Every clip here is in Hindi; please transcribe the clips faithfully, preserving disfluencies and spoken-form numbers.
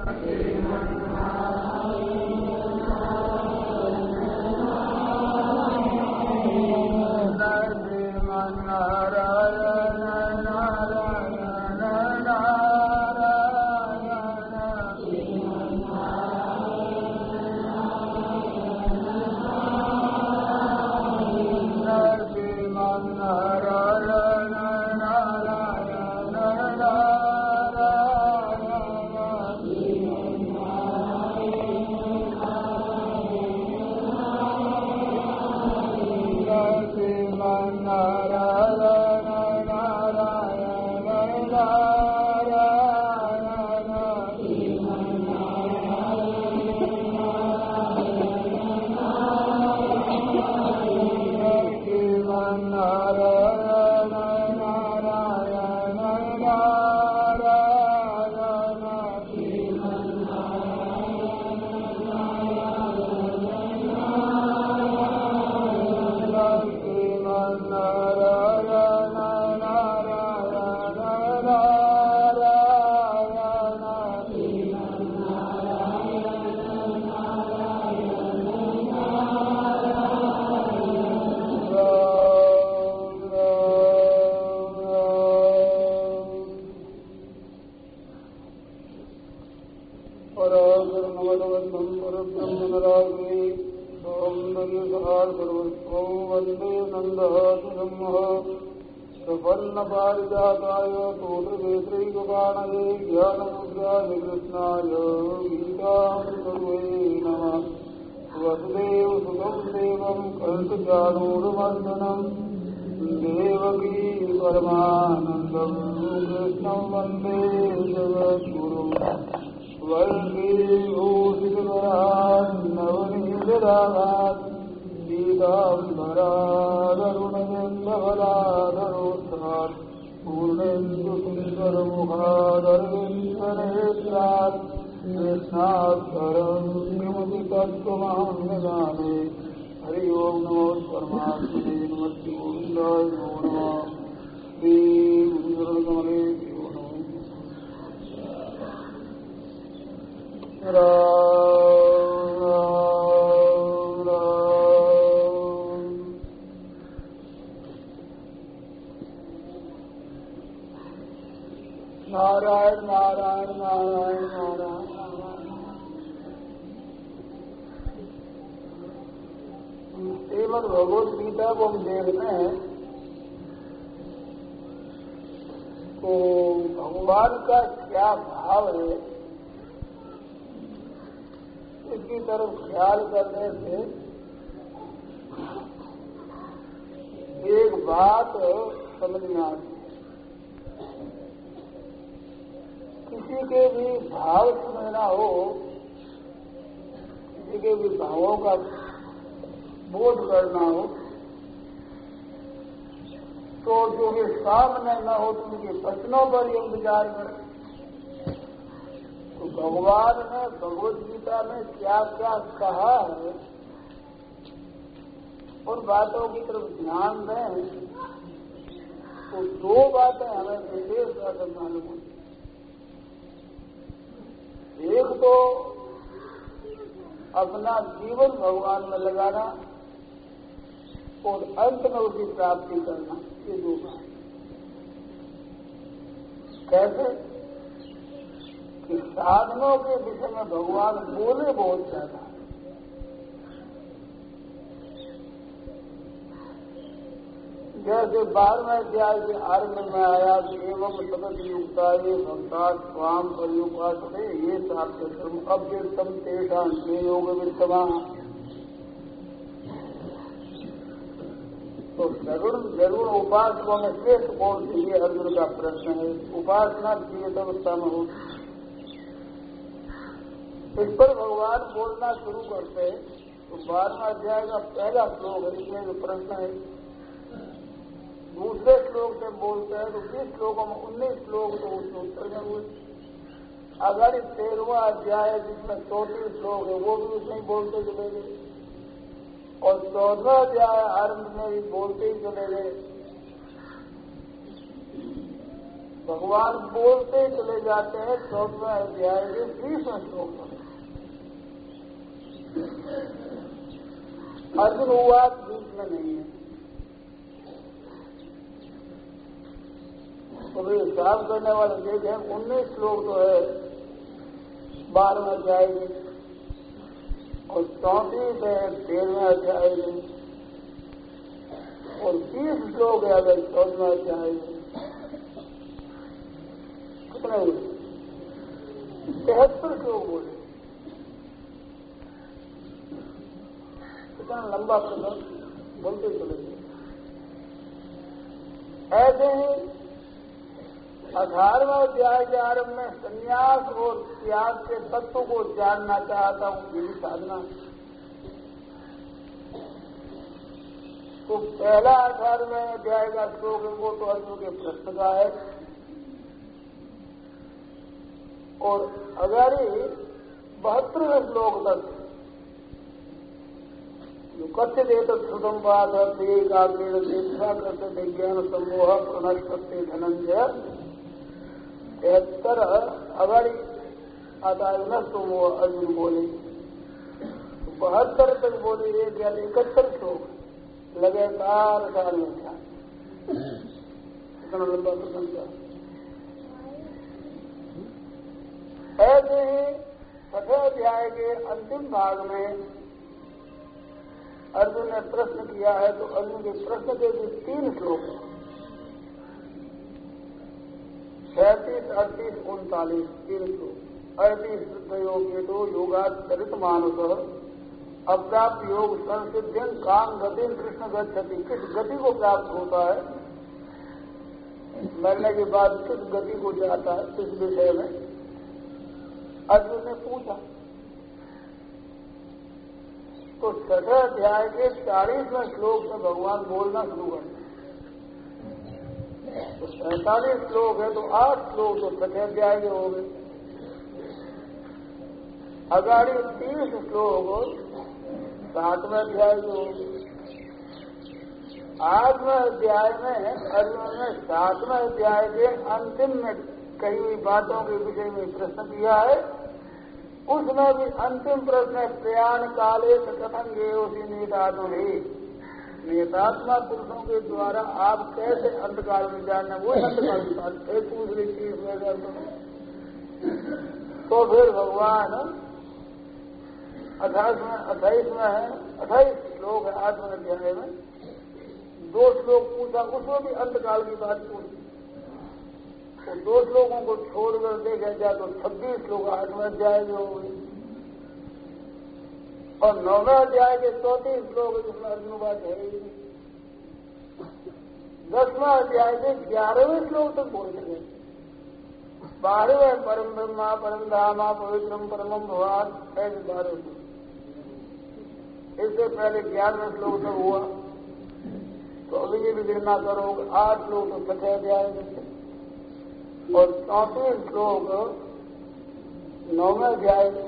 प्रपन्नपारिजाताय तोत्रवेत्रैकपाणये ज्ञानमुद्राय कृष्णाय गीतामृतये नमः। वसुदेवसुतं देवं कंसचाणूरमर्दनं देवकी परमानन्दं कृष्णं वन्दे जगद्गुरुं। वल्लीभूषितकरान्नवनीतरागात् पीताम्बरादरुणगन्धवलाधरोत्थात् पूर्णेन्दुसुन्दरमुखादरविन्दनेत्रात् कृष्णाक्षरं किमपि तत्त्वमहं न जाने। हरि ओं नमो परमात्मने नमस्ते गोविन्दाय नमो नमः। श्रीगुरुचरणकमले नारायण नारायण नारायण नारायण श्रीमद् भगवद गीता को हम देखते हैं तो भगवान का क्या भाव है, इसकी तरफ ख्याल करने से एक बात समझ में आती है। किसी के भी भाव समझना हो, किसी के भी भावों का बोध करना हो, तो जो भी सामने न हो तो उनके वचनों पर ही विचार करें। तो भगवान ने भगवद गीता में क्या क्या कहा है, उन बातों की तरफ ध्यान दें तो दो बातें हमें विशेष रूप से मालूम होती। एक तो अपना जीवन भगवान में लगाना और अंत में उसकी प्राप्ति करना, ये दो बात। कैसे कि साधनों के विषय में भगवान बोले बहुत ज्यादा, जैसे बारहवें अध्याय के आरंभ में आया कि एवं सतत युक्ता ये भक्ता स्वाम पर्युपासते ये साक्षम अव्यक्तम तेषां ते योग वित्तमा। तो जरूर जरूर उपासकों में श्रेष्ठ कौन सी, ये अर्जुन का प्रश्न है। उपासना की अवस्था में हो, इस पर भगवान बोलना शुरू करते तो बारहवां अध्याय का पहला श्लोक है, इसमें जो प्रश्न है। दूसरे श्लोक से बोलते हैं तो बीस श्लोकों में उन्नीस श्लोक तो उसके उत्तर में हुए। अगर तेरहवां अध्याय जिसमें चौंतीस श्लोक है वो भी उसमें ही बोलते चले गए, और चौदहवां अध्याय आरंभ में भी बोलते ही चले गए। भगवान बोलते चले जाते हैं चौदहवें अध्याय के तीसवें श्लोक में। अर्जुन हुआ बीच में नहीं है। तो भाई हिसाब करने वाले देखें उन्नीस श्लोक तो है बारहवें अध्याय में और चौंतीस है तेरहवें अध्याय में और तीस श्लोक है अगर चौदहवें अध्याय में। कितने हुए? तिहत्तर श्लोक बोले। कितना लंबा प्रसंग बोलते चले गए। ऐसे ही अठारहवें अध्याय के आरंभ में संन्यास और त्याग के तत्व को जानना चाहता हूं, यही साधना। तो पहला अठारहवें अध्याय का श्लोक है वो तो अर्जुन के प्रश्न का है और अगर बहत्तरवें श्लोक तक जो कथ्य देत श्रुतम बात दीक्षा करते विज्ञान समूह प्रणष्टते धनंजय तिहत्तर अगाड़ी आता है न तो वो अर्जुन बोले बहत्तर तक बोले एक या इकहत्तर श्लोक लगातार साल में था। इतना लंबा प्रसंग था। ऐसे ही छठे अध्याय के अंतिम भाग में अर्जुन ने प्रश्न किया है तो अर्जुन के प्रश्न के भी तीन श्लोक हैं, सैंतीस अड़तीस उनतालीस तीन श्लोक। अड़तीस शुद्धयोग तो योगाचरित मानुष अप्राप्त योग संसिद्धिन काम गति कृष्ण गति। किस गति को प्राप्त होता है, मरने के बाद किस गति को जाता है, इस विषय में अर्जुन ने पूछा। तो छठे अध्याय के चालीसवें श्लोक में भगवान बोलना शुरू कर दिया। तो सैंतालीस श्लोक है तो आठ श्लोक तो छठे अध्याय के हो गए। अगाड़ी तीस श्लोक सातवें अध्याय के हो गए। आठवें अध्याय में अर्जुन ने सातवें अध्याय के अंतिम में कही हुई बातों के विषय में प्रश्न किया है। उसमें भी अंतिम प्रश्न है प्रयाण काले कथन ये उसी नेतात्मा ही नेतात्मा पुरुषों के द्वारा आप कैसे अंतकाल में जानना, वो अंतकाल की बात फिर पूछ रही थी इसमें। तो फिर भगवान अट्ठाईस में अट्ठाईस में है अट्ठाईस श्लोक है आठवें अध्याय में दो श्लोक पूछा, उसमें भी अंतकाल की बात पूछी। तो दो श्लोकों को छोड़कर देखा जाए तो छब्बीस श्लोक आठवें अध्याय में हो गए और नौवें अध्याय के चौंतीस श्लोक जिसमें अर्जुन बात है ही नहीं। दसवां अध्याय के ग्यारहवें श्लोक तक बोल सके। बारहवें परम ब्रह्मा परम धामा पवित्रम परमम भगवान ऐसे बारह श्लोक। इससे पहले ग्यारहवें श्लोक तक हुआ तो अभी ये भी गिरना करो आठ श्लोक तो छठे अध्याय में और चौंतीस श्लोक नौवें अध्याय में।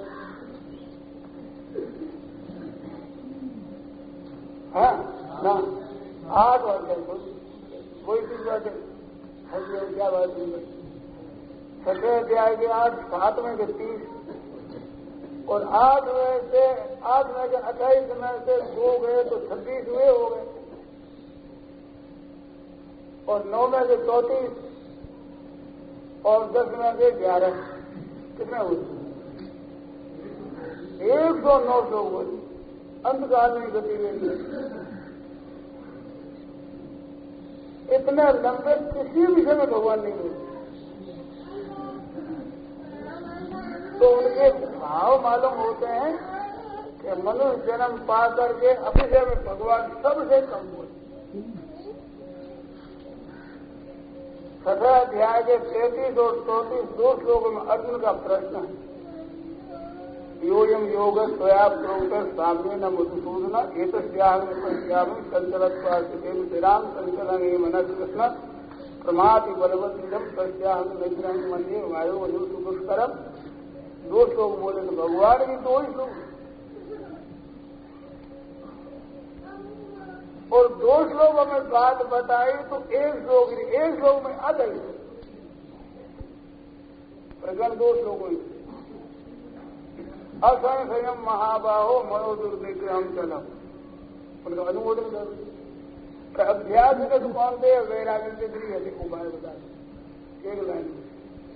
हाँ ना आठ अध्याय कोई चीज बात है क्या बात नहीं। छठे अध्याय के आठ सातवें के तीस और आठवें से आठवें के अट्ठाईस में से दो गए तो छब्बीस हुए हो गए और नौवें के चौंतीस और दसवें के ग्यारह कितने हुए? एक सौ नौ सौ हुए। अंतकाल में गति नहीं। इतने लंबे किसी विषय में भगवान नहीं हुए। तो उनके भाव मालूम होते हैं कि मनुष्य जन्म पा करके अभिषय में भगवान सबसे कम हुए। छठे अध्याय के तैंतीस और चौंतीस दो श्लोकों में अर्जुन का प्रश्न है योयम योग स्वया प्रोक्तर सामने न मधुसूदन एक श्यामी संचलन श्रीराम संचलन मन कृष्ण प्रमाति बलवतीरम सस्याहम नजरंग मंदिर वायु वजु सुपुष्करम। दो श्लोक बोले तो भगवान की दो ही श्लोक और दो श्लोकों में बात बताई तो एक श्लोक एक श्लोक में आधा ही प्रगण दो श्लोकों में असंग संयम महाबाहो मनोदुर्विक्रम चलम उनका अनुमोदन कर अभ्यास के दुकान दे वैराग्य के लिए अधिक उपाय बता दें। एक लाइन में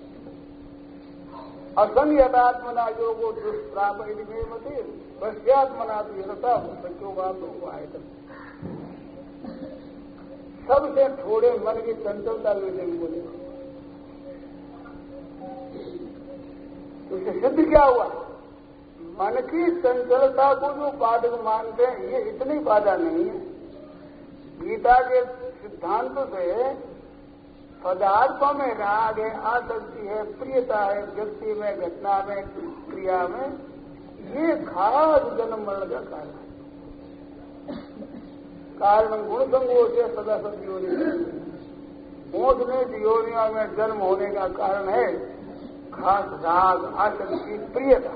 असंगतात्मना योगो दुष्प्राप में मते वश्यात्मना तो यथा बच्चों का तो आए सबसे थोड़े मन की चंचलता लेते हुए बोले उससे सिद्ध क्या हुआ? मन की चंचलता को जो बाधक मानते हैं ये इतनी बाधा नहीं है। गीता के सिद्धांत से पदार्थों में राग है, आसक्ति है, प्रियता है, व्यक्ति में, घटना में, क्रिया में, ये खास जन्म मरण का कारण है। कारण गुण संगों से सदा सब योनि मोचने योनियों में जन्म होने का कारण है खास राग, आसक्ति, प्रियता।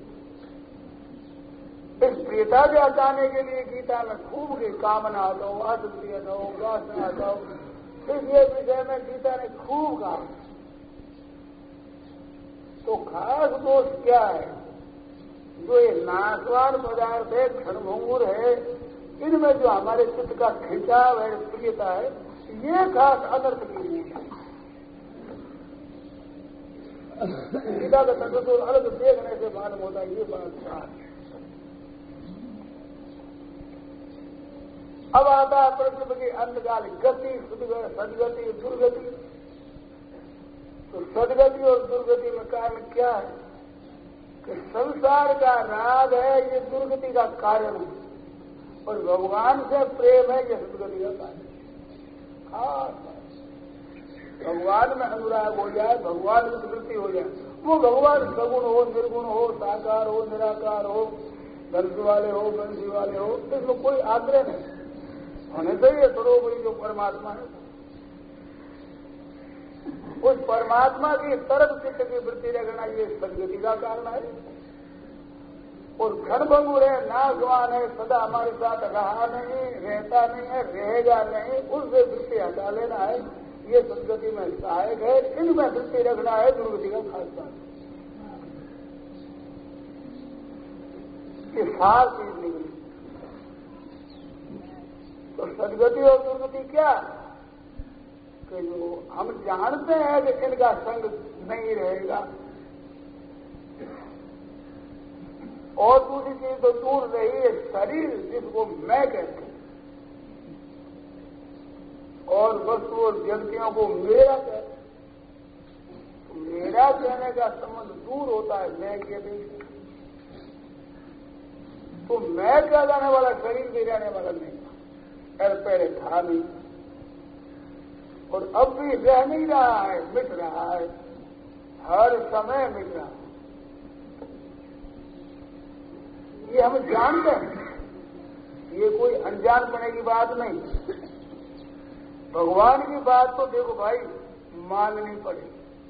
इस प्रियता के हटाने के लिए गीता में खूब की कामना हटाओ, आसक्ति हटाओ, वासना हटाओ, इस ये विषय में गीता ने खूब कहा। तो खास दोष क्या है? जो ये नाशवान पदार्थ है, क्षणभंगुर है, इनमें जो हमारे चित्त का खिंचाव है, प्रियता है, ये खास अनर्थ की मूल है। गीता का तत्व तो अलग देखने से मालूम होता है ये बात खास। अब आता है प्रश्न की अंतकाल गति, सदगति, दुर्गति। तो सदगति और दुर्गति में कारण क्या है? कि संसार का राग है, ये दुर्गति का कारण है, और भगवान से प्रेम है, ये सदगति का कारण है। खास भगवान में अनुराग हो जाए, भगवान की वृत्ति हो जाए, वो भगवान सगुण हो, निर्गुण हो, साकार हो, निराकार हो, धनुष वाले हो, बंसी वाले हो, इसमें कोई आग्रह नहीं होने चाहिए। सर्वोपरि जो परमात्मा है, उस परमात्मा की तरफ चित्त की वृत्ति रखना ये सदगति का कारण है। और क्षणभंगुर है, नाशवान है, सदा हमारे साथ रहा नहीं, रहता नहीं है, रहेगा नहीं, उससे वृत्ति हटा लेना है, ये सदगति में सहायक है। इनमें वृत्ति रखना है दुर्गति का खास बात। ये सार चीज निकली। तो सदगति और दुर्गति क्या? कि जो हम जानते हैं कि इनका संग नहीं रहेगा, और दूसरी चीज तो दूर रही है शरीर, जिसको मैं कहते हैं, और वस्तु और व्यक्तियों को मेरा कहते हैं। तो मेरा कहने का संबंध दूर होता है मैं के नहीं। तो मैं क्या जाने वाला शरीर भी रहने वाला नहीं, पहले था नहीं, और अब भी रह नहीं रहा है, मिट रहा है, हर समय मिट रहा है। ये हम जानते हैं, ये कोई अनजान पने की बात नहीं। भगवान की बात तो देखो भाई माननी पड़ेगी।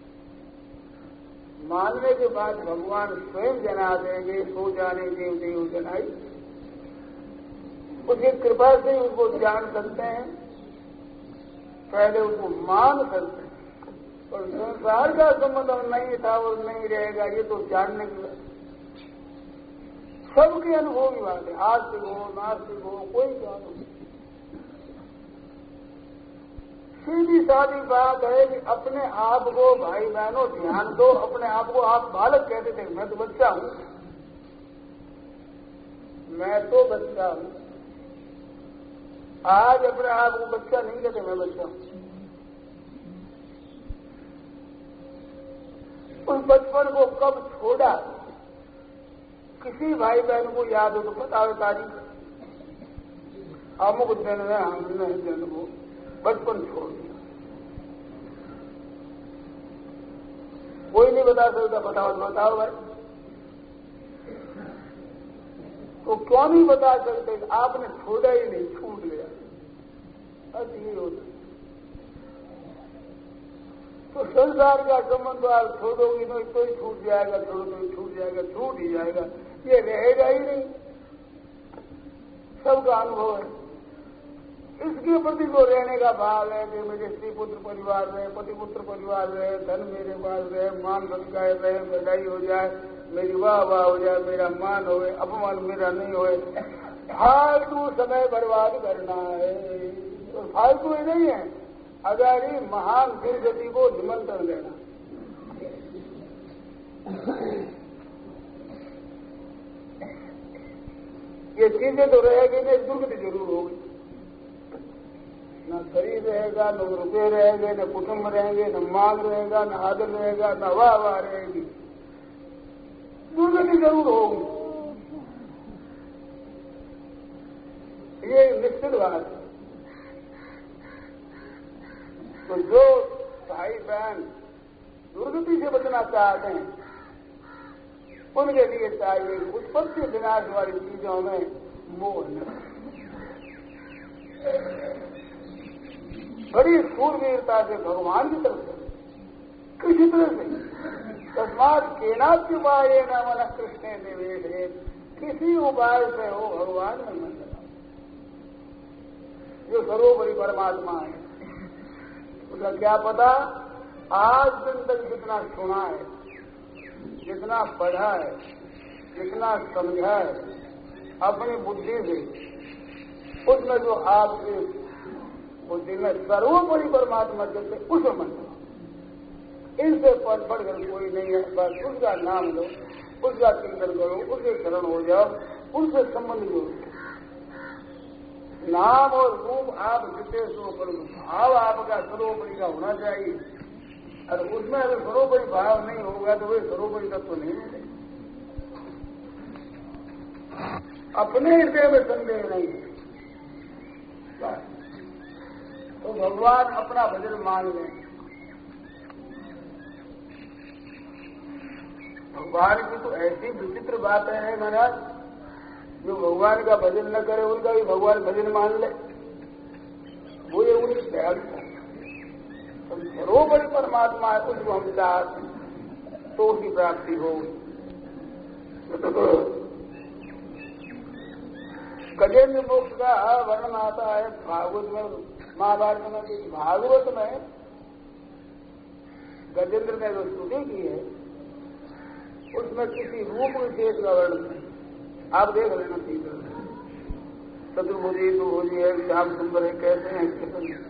मानने के बाद भगवान स्वयं जना देंगे, सो जाने देव देव जनाई, उसकी कृपा से उसको जान सकते हैं, पहले उसको मान सकते हैं। और संसार का संबंध नहीं था और नहीं रहेगा, ये तो जानने की बात, सबके अनुभव की बात है। आस्तिक हो, नास्तिक हो, कोई जान हो, सीधी सादी बात है कि अपने आप को भाई बहनों ध्यान दो। अपने आप को आप बालक कहते थे, मैं तो बच्चा हूं, मैं तो बच्चा हूं। आज अपने आप को बच्चा नहीं कहते, मैं बच्चा हूं। उस बचपन को कब छोड़ा? किसी भाई बहन को याद हो तो बताओ तारीख, अमुक दिन में हमने जन्म हो, बचपन छोड़ दिया। कोई नहीं बता सकता, बताओ तो बताओ भाई। तो क्यों नहीं बता सकते? आपने छोड़ा ही नहीं, छूट गया, बस ये होता। तो संसार का संबंध आप छोड़ोगी नहीं तो ही छूट जाएगा, छोड़ो तो छूट जाएगा, छूट ही जाएगा, ये रहेगा ही नहीं। सबका अनुभव है। इसके प्रति जो रहने का भाव है कि मेरे स्त्री पुत्र परिवार रहे, पति पुत्र परिवार रहे, धन मेरे पास रहे, मान सत्कार रहे, बधाई हो जाए, मेरी वाह वाह हो जाए, मेरा मान होए, अपमान मेरा नहीं होए, फालतू समय बर्बाद करना है। और फालतू ही नहीं है, अगर ही महान दुर्गति को निमंत्रण देना। ये चीजें तो रहेगी नहीं, दुर्गति जरूर होगी। न शरीर रहेगा, न रुपये रहेंगे, न कुटुंब रहेंगे, न मान रहेगा, न आदर रहेगा, न वाह वाह रहेगी, दुर्गति जरूर होगी। ये निश्चित बात है। तो जो भाई बहन दुर्गति से बचना चाहते हैं उनके लिए चाहिए उत्पत्ति विनाश वाली चीजों में मोह न। बड़ी सूरवीरता से भगवान की तरफ से किसी तरह से तस्मात केनाच उपाय न मन कृष्ण निवेश, किसी उपाय से हो भगवान में मन लगा। जो सर्वोपरि परमात्मा है उसका क्या पता। आज दिन तक जितना सुना है, जितना पढ़ा है, जितना समझा है अपनी बुद्धि से, उसमें जो आपकी बुद्धि में सर्वोपरि परमात्मा चलते उसे मन लो। इनसे पढ़ पढ़ कर कोई नहीं है, बस उसका नाम लो, उसका चिंतन करो, उसके शरण हो जाओ, उनसे संबंध जोड़ो। नाम और रूप आप जितने सर्वोपरि भाव आपका सर्वोपरि का होना चाहिए। और उसमें अगर सर्वोपरि भाव नहीं होगा तो वे सर्वोपरि तत्व नहीं होंगे। अपने हृदय में संदेह नहीं है तो भगवान अपना भजन मान लें। भगवान की तो ऐसी विचित्र बातें हैं महाराज, जो भगवान का भजन न करे उनका भी भगवान भजन मान ले, वो ये उनकी दयालुता। सर्वोपरि परमात्मा है, उसको हम चाहते हैं तो उसकी प्राप्ति होगी। गजेंद्र मोक्ष का वर्णन आता है भागवत में, महाभारत में। भागवत में गजेंद्र ने जो स्तुति की है उसमें किसी रूप विशेष का वर्णन नहीं। आप देख लेना ठीक है। चतुर्भुजी दुर्भुजी है, श्याम सुंदर है, कहते हैं कितने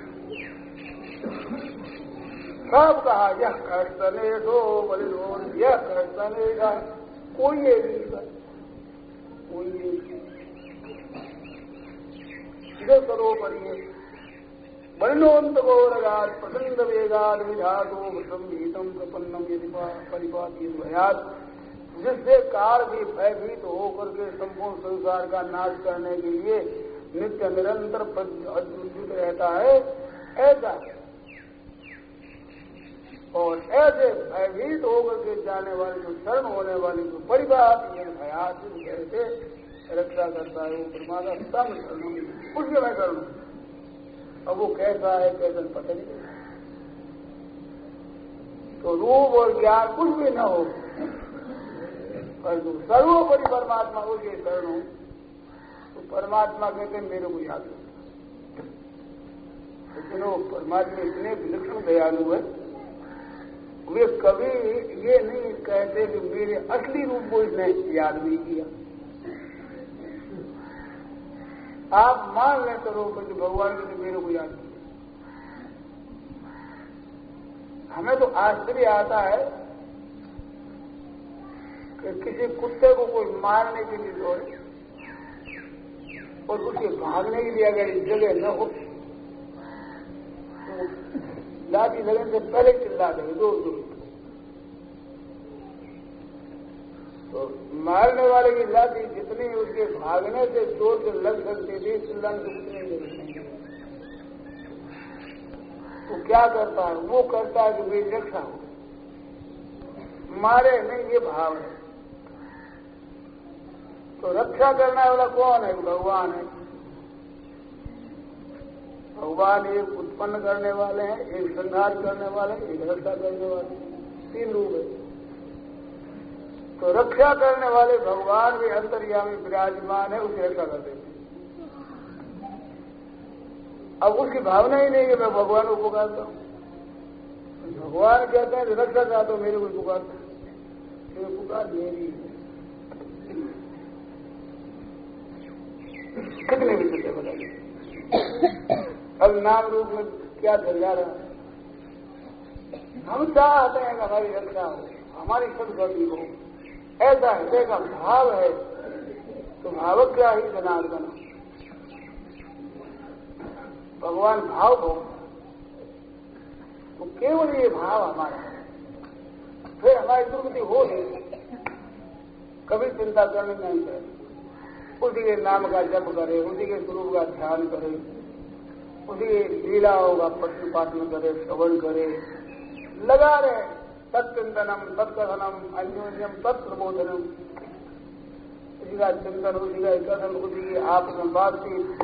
सब कहा यह कर्तने दो बलिलोन, यह कर्तने का कोई ये नहीं था, कोई ये जो सर्वोपरि है। वर्णोन्त गौरगाद प्रचंड वेगाद विधातो संगीतम प्रपन्नम यदि परिपाती भयात, जिससे काल भी भयभीत होकर के संपूर्ण संसार का नाश करने के लिए नित्य निरंतर प्रज्वलित रहता है, ऐसा। और ऐसे भयभीत होकर के जाने वाले जो शरण होने वाली जो परिवार ये भयात कैसे रक्षा करता है वो परमात्मा सब शरण, उसके मैं करूँ। अब वो कैसा है कैसा पता नहीं। तो रूप और ज्ञान कुछ भी न हो पर जो सर्वोपरि परमात्मा उसके शरण हो तो परमात्मा कहते हैं मेरे को याद हो। लेकिन वो परमात्मा इतने विलक्षण दयालु है, वे कभी ये नहीं कहते कि मेरे असली रूप को इसने याद नहीं किया। आप मान लें तो रोक कि भगवान ने मेरे को याद किया। हमें तो आश्चर्य आता है कि किसी कुत्ते को कोई मारने के लिए दौड़े और उसके भागने के लिए अगर जगह न हो तो लाठी लगने से पहले चिल्ला देंगे दो दो। तो मारने वाले की लाठी जितनी उसके भागने से जोर से लग सकती थी, चिल्लाने से उतनी नहीं लगती। तो क्या करता है? वो करता है कि मेरी रक्षा हो, मारे नहीं, ये भाव है। तो रक्षा करने वाला कौन है? भगवान है। भगवान एक उत्पन्न करने वाले हैं, एक संहार करने वाले, एक रक्षा करने वाले, तीन रूप है। तो रक्षा करने वाले भगवान भी अंतर्यामी विराजमान है, उसे रक्षा कर देते हैं। अब उसकी भावना ही नहीं कि मैं भगवान को पुकारता हूं। भगवान कहते हैं रक्षा चाहता तो मेरे को पुकारता, मेरे पुकार मेरी कितने भी सत्य बताइए। अब नाम रूप में क्या चल जा रहा है? हम चाहते हैं कि हमारी रक्षा हो, हमारी सदगति हो, ऐसा हृदय का भाव है तो भावक क्या ही जनार्दन भगवान भाव हो तो केवल ये भाव हमारा है, फिर हमारी दुर्गति हो नहीं, कभी चिंता करने नहीं करे। उसी के नाम का जप करे, उसी के स्वरूप का ध्यान करे, उसी के लीलाओं का पठन पाठन करे, श्रवण करे, लगा रहे तत्चिंतनम तत्कथनम अन्योन्यम तत्प्रबोधनम, उसी का चिंतन, उसी का कथन, उसी की आपस में बातचीत,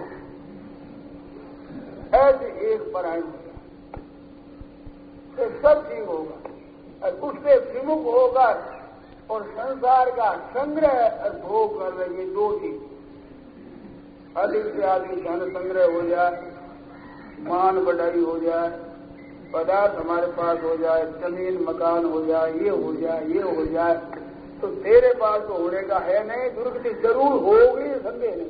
ऐसे एक परायण हो जाए तो सब ठीक होगा। और उससे विमुख होकर और संसार का संग्रह और भोग कर रहे दो चीज, अधिक से अधिक धन संग्रह हो जाए, मान बढ़ाई हो जाए, पदार्थ हमारे पास हो जाए, जमीन मकान हो जाए, ये हो जाए, ये हो जाए, तो तेरे पास तो होने का है नहीं, दुर्गति जरूर होगी, संदेह नहीं।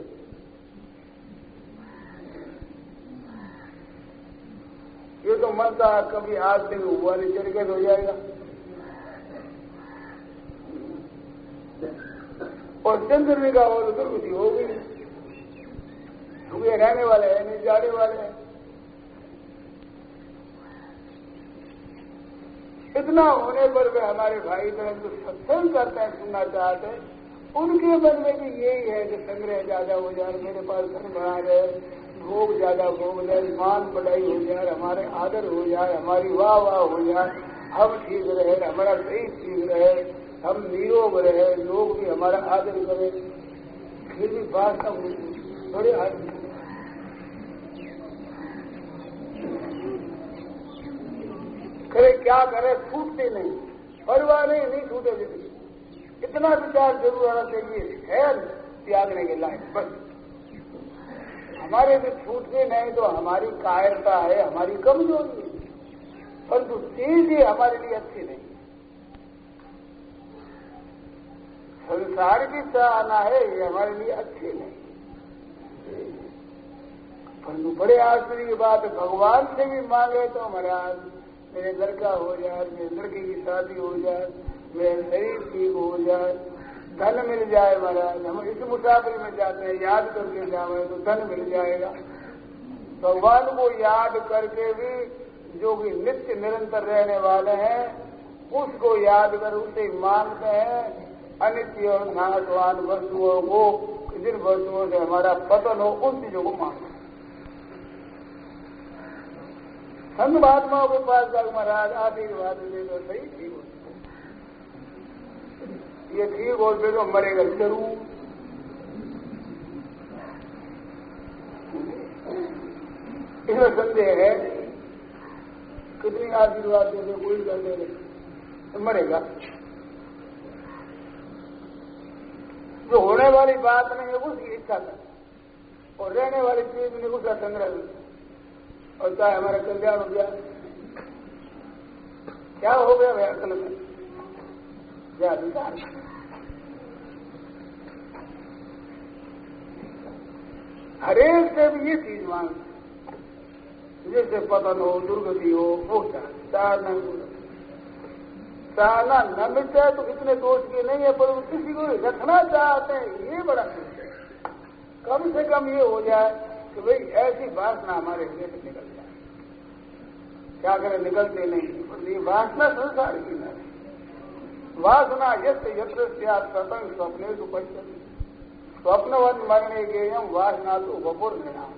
ये तो मनता कभी आज से हुआ नहीं, चल हो जाएगा। और चंद्र का हो तो दुर्गति होगी, क्योंकि रहने वाले हैं नहीं, जाने वाले हैं। इतना होने पर वे हमारे भाई बहन जो सत्संग करते हैं, सुनना चाहते हैं, उनके मन में भी यही है कि संग्रह ज्यादा हो जाए, मेरे पास धन बढ़ा रहे, भोग ज्यादा भोग ले, मान बढ़ाई हो जाए, हमारे आदर हो जाए, हमारी वाह वाह हो जाए, हम ठीक रहे, हमारा शरीर ठीक रहे, हम निरोग रहे, लोग भी हमारा आदर करें। फिर भी बात सब बड़े आदमी करे, क्या करे, छूटते नहीं, परिवार नहीं, नहीं छूटे जिंदगी। इतना विचार जरूर आना चाहिए है त्यागने के लायक। बस हमारे भी छूटते नहीं तो हमारी कायरता है, हमारी कमजोरी है, परंतु चीज ही हमारे लिए अच्छी नहीं। संसार की चाहना है, ये हमारे लिए अच्छी नहीं। परंतु बड़े आश्चर्य की बात है, भगवान से भी मांगे तो महाराज मेरे लड़का हो जाए, मेरे लड़की की शादी हो जाए, मेरे शरीर ठीक हो जाए, धन मिल जाए महाराज। हम इस मुसाफिर में जाते हैं, याद करके जाए तो धन मिल जाएगा। भगवान को याद करके भी जो भी नित्य निरंतर रहने वाले हैं उसको याद कर उसे मांगते हैं। अनित्य और नाशवान वस्तुओं को, जिन वस्तुओं से हमारा पतन हो, उन चीजों को मांगते हैं। संत महात्माओं के पास जाकर महाराज आशीर्वाद दे दो, सही ठीक हो, ये ठीक हो फिर तो मरेगा जरूर। इसमें संदेह है, कितनी आशीर्वाद दे दो, कोई कर दे तो मरेगा। जो होने वाली बात नहीं है उसकी इच्छा कर, और रहने वाली चीज नहीं उसका संग्रह, और चाहे हमारा कल्याण हो गया, क्या हो गया भाई असल में क्या अधिकार। हरेक से भी ये चीज मांग, जैसे पतन हो, दुर्गति हो, वो चाहना चाहना न मिल जाए तो इतने दोष के नहीं है, पर किसी को रखना चाहते हैं, ये बड़ा खुश है। कम से कम ये हो जाए कि भाई ऐसी वासना हमारे हृदय से निकल जाए। क्या करें, निकलते नहीं, पर ये वासना संसार की नहीं। वासना यत्र यत्र सतंग स्वप्ने तो पश्चिम स्वप्नवन मरने गेयम वासना तो वपुर निनाम।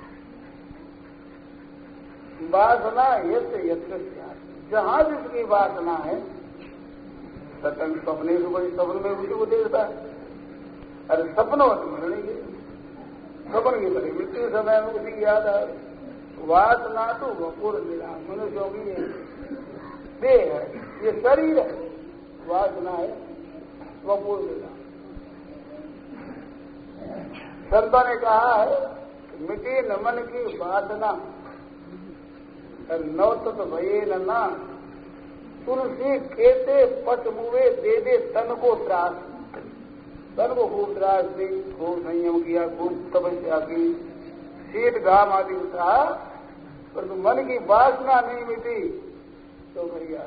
वासना यत्र यत्र जहां जिसकी वासना है, सतंग स्वप्ने तो कोई स्वप्न में उसी को देखता है। अरे सपनवत मरने के सपन की तरह मृत्यु समय में उसी की याद आए। वासना तो वपुर निराम, मनुष्यों की देह है, ये शरीर है, वासना है वपुर निराम। संतों ने कहा है मिटी न मन की वासना नौतत भये न तुलसी खेते पट मुए दे दे तन को त्रास। तन को खूब त्रास दी, खूब संयम किया, खूब तपस्या की, शीत घाम आदि उठा, परंतु मन की वासना नहीं मिटी तो भैया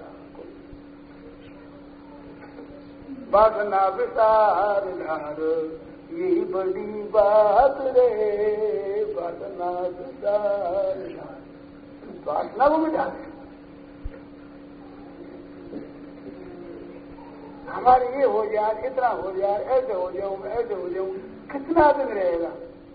वासना विसार धार यही बड़ी बात रे। वासना विसार वासना को मिटा दे। हमारे ये हो जाए, इतना हो जाए, ऐसे हो जाऊं, ऐसे हो जाऊं, कितना दिन रहेगा?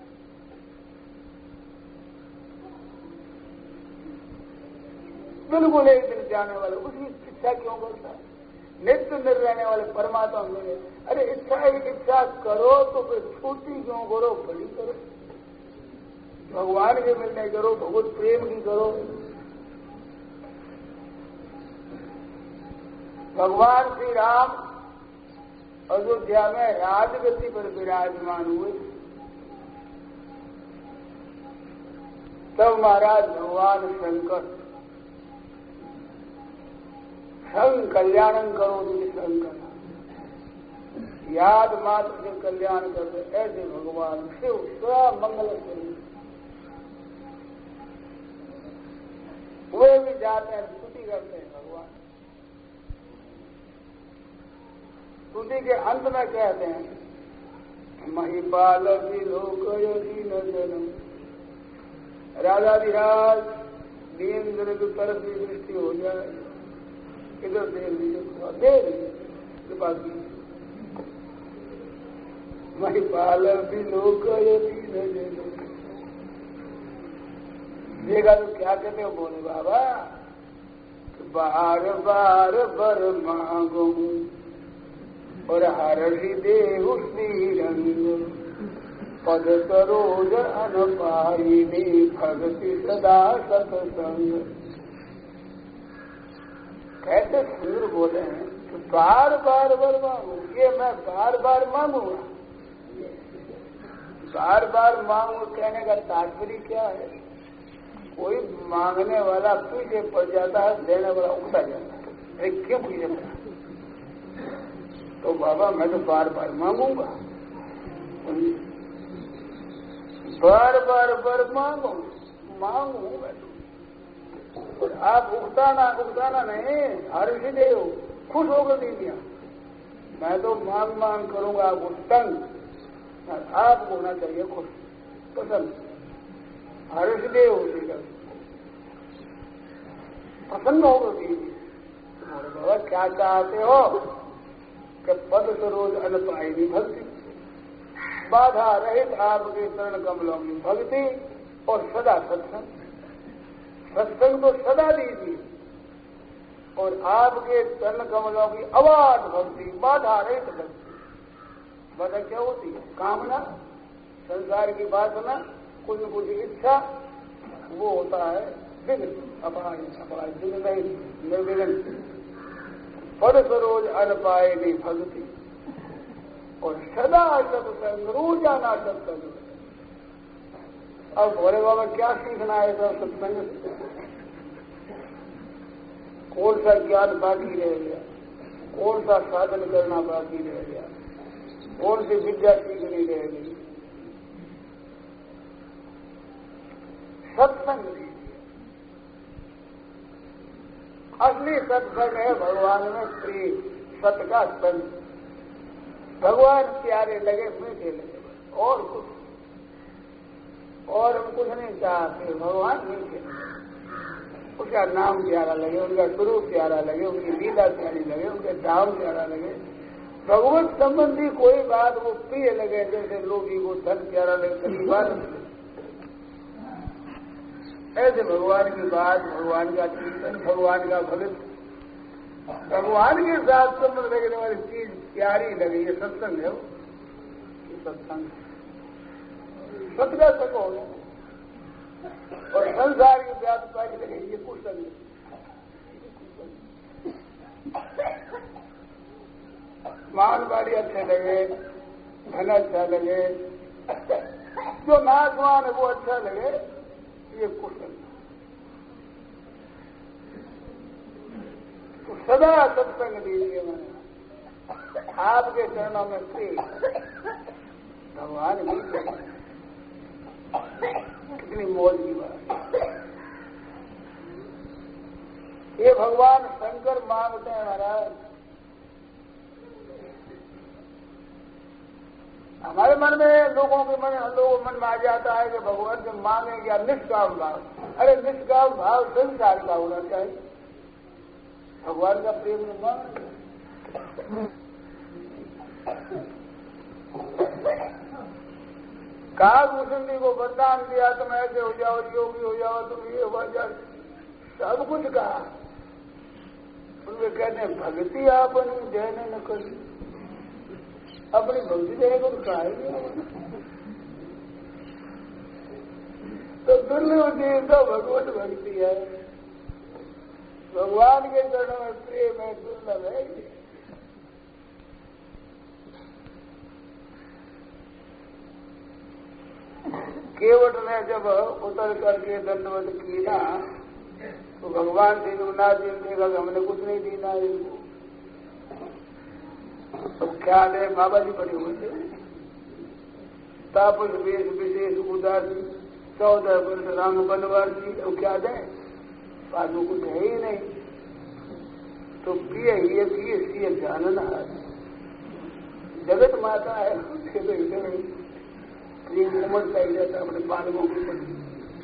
बिल्कुल एक दिन जाने वाले, उसकी इच्छा क्यों करता है? नित्य निर रहने वाले परमात्मा मिले। अरे इच्छा ही इच्छा करो तो फिर छोटी क्यों करो, बड़ी करो। भगवान के मिलने करो, भगवत प्रेम की करो। भगवान श्री राम अयोध्या में राजगद्दी पर विराजमान हुए, तब महाराज भगवान शंकर संग कल्याणं करो शंकर, याद मात्र से कल्याण करते ऐसे भगवान शिव स्वयं मंगल स्वरूप। वे भी जाते हैं, स्तुति करते हैं भगवान। स्तुति के अंत में कहते हैं महिपाल विलोकयति न जनम। राजाधिराज दीन की तरफ भी दृष्टि हो जाए, इधर दे लीजिए, दे लीजिए कृपा की। महिपाल विलोकयति न जनम। देखा तो क्या कहते हो? बोले बाबा बार बार बर मांगू और हर्षि देहु श्रीरंग, पद सरोज अनपायिनी भगति सदा सत्संग। कैसे सुंदर बोले हैं कि बार बार बर मांगू, ये मैं बार बार मांगूंगा। बार बार मांगू कहने का तात्पर्य क्या है? कोई मांगने वाला पीछे पड़ जाता है, देने वाला उठा जाता है। अरे क्यों पीछे पड़ा? तो बाबा मैं तो बार बार मांगूंगा, बार बार बार मांगू मांगूंगा। और आप उगताना उगताना नहीं, हर्षि दे हो, खुश होकर दीजिए। मैं तो मांग मांग करूंगा आपको तंग, आपको होना चाहिए खुश, पसंद। हर्ष दे हो, प्रसन्न होकर दीजिए। बाबा क्या चाहते हो? कि पद सरोज अनपायिनी भक्ति, बाधा रहित आपके चरण कमलों की भक्ति और सदा सत्संग। सत्संग तो सदा दीजिए और आपके चरण कमलों की अबाध भक्ति, बाधा रहित भक्ति। बाधा क्या होती है? कामना, संसार की वासना, कुछ न कुछ इच्छा, वो होता है विघ्न, अपाय अपाय विघ्न नहीं, निर्विघ्न। पद सरोज अनपायिनी भक्ति और सदा सत्संग, रोजाना सत्संग। अब भोले बाबा क्या सीखना है सर सत्संग से? कौन सा ज्ञान बाकी रह गया? कौन सा साधन करना बाकी रह गया? कौन सी विद्या सीखनी रह गई? सत्संग। असली सत्संग है भगवान में प्रेम, सत का संग। भगवान प्यारे लगे, मीठे लगे, और कुछ और हम कुछ नहीं चाहते। भगवान मीठे लगे, उसका नाम प्यारा लगे, उनका स्वरूप प्यारा लगे, उनकी लीला प्यारी लगे, उनके धाम प्यारा लगे। भगवत संबंधी कोई बात वो प्रिय लगे, जैसे लोगी को धन प्यारा लगे, बात ऐसे भगवान की बात, भगवान का कीर्तन, भगवान का भगत, भगवान के साथ संबंध लगने वाली चीज प्यारी लगे, ये सत्संग है। ये सत्संग सत्य का संग हो गया। और संसार की व्यापकता की लगे, ये कुसंग। मान बाड़ी अच्छे लगे, धन अच्छा लगे, जो नाचवान है वो अच्छा लगे, ये कुशल। तो सदा सत्संग दीजिए। मैंने आपके चरणों में प्रेम भगवान भी कितनी मौज की बात। ये भगवान शंकर मांगते हैं महाराज। हमारे मन में, लोगों के मन लोगों मन में आ जाता है कि भगवान से मांगे क्या निष्काम भाव। अरे निष्काम भाव संसार का होना चाहिए, भगवान का प्रेम में मांगे। काग मुसंदी को वरदान दिया, तुम ऐसे हो जाओ, योगी हो जाओ, तुम ये हो जाओ, सब कुछ कहा। उनके कहते हैं भक्ति अपनी देने न करी, अपनी भक्ति देने को तो कहा ही। तो दुर्लभ चीज तो भगवत भक्ति है, भगवान के चरणों में प्रेम है, दुर्लभ है। केवट ने जब उतर करके दंडवत की ना, तो भगवान श्री रघुनाथ जी ने देखा कि हमने कुछ नहीं दीना इनको। तो क्या है, बाबा जी बने हुए थे, तापस वेश विशेष उदासी, चौदह वर्ष राम बनवासी। तो क्या दें, बाद में कुछ है ही नहीं। तो पिए ये पिए सिए जानना, जगत माता है, उसके तो इधर नहीं प्रेम उमड़ चाहिए जाता अपने बालकों के प्रति।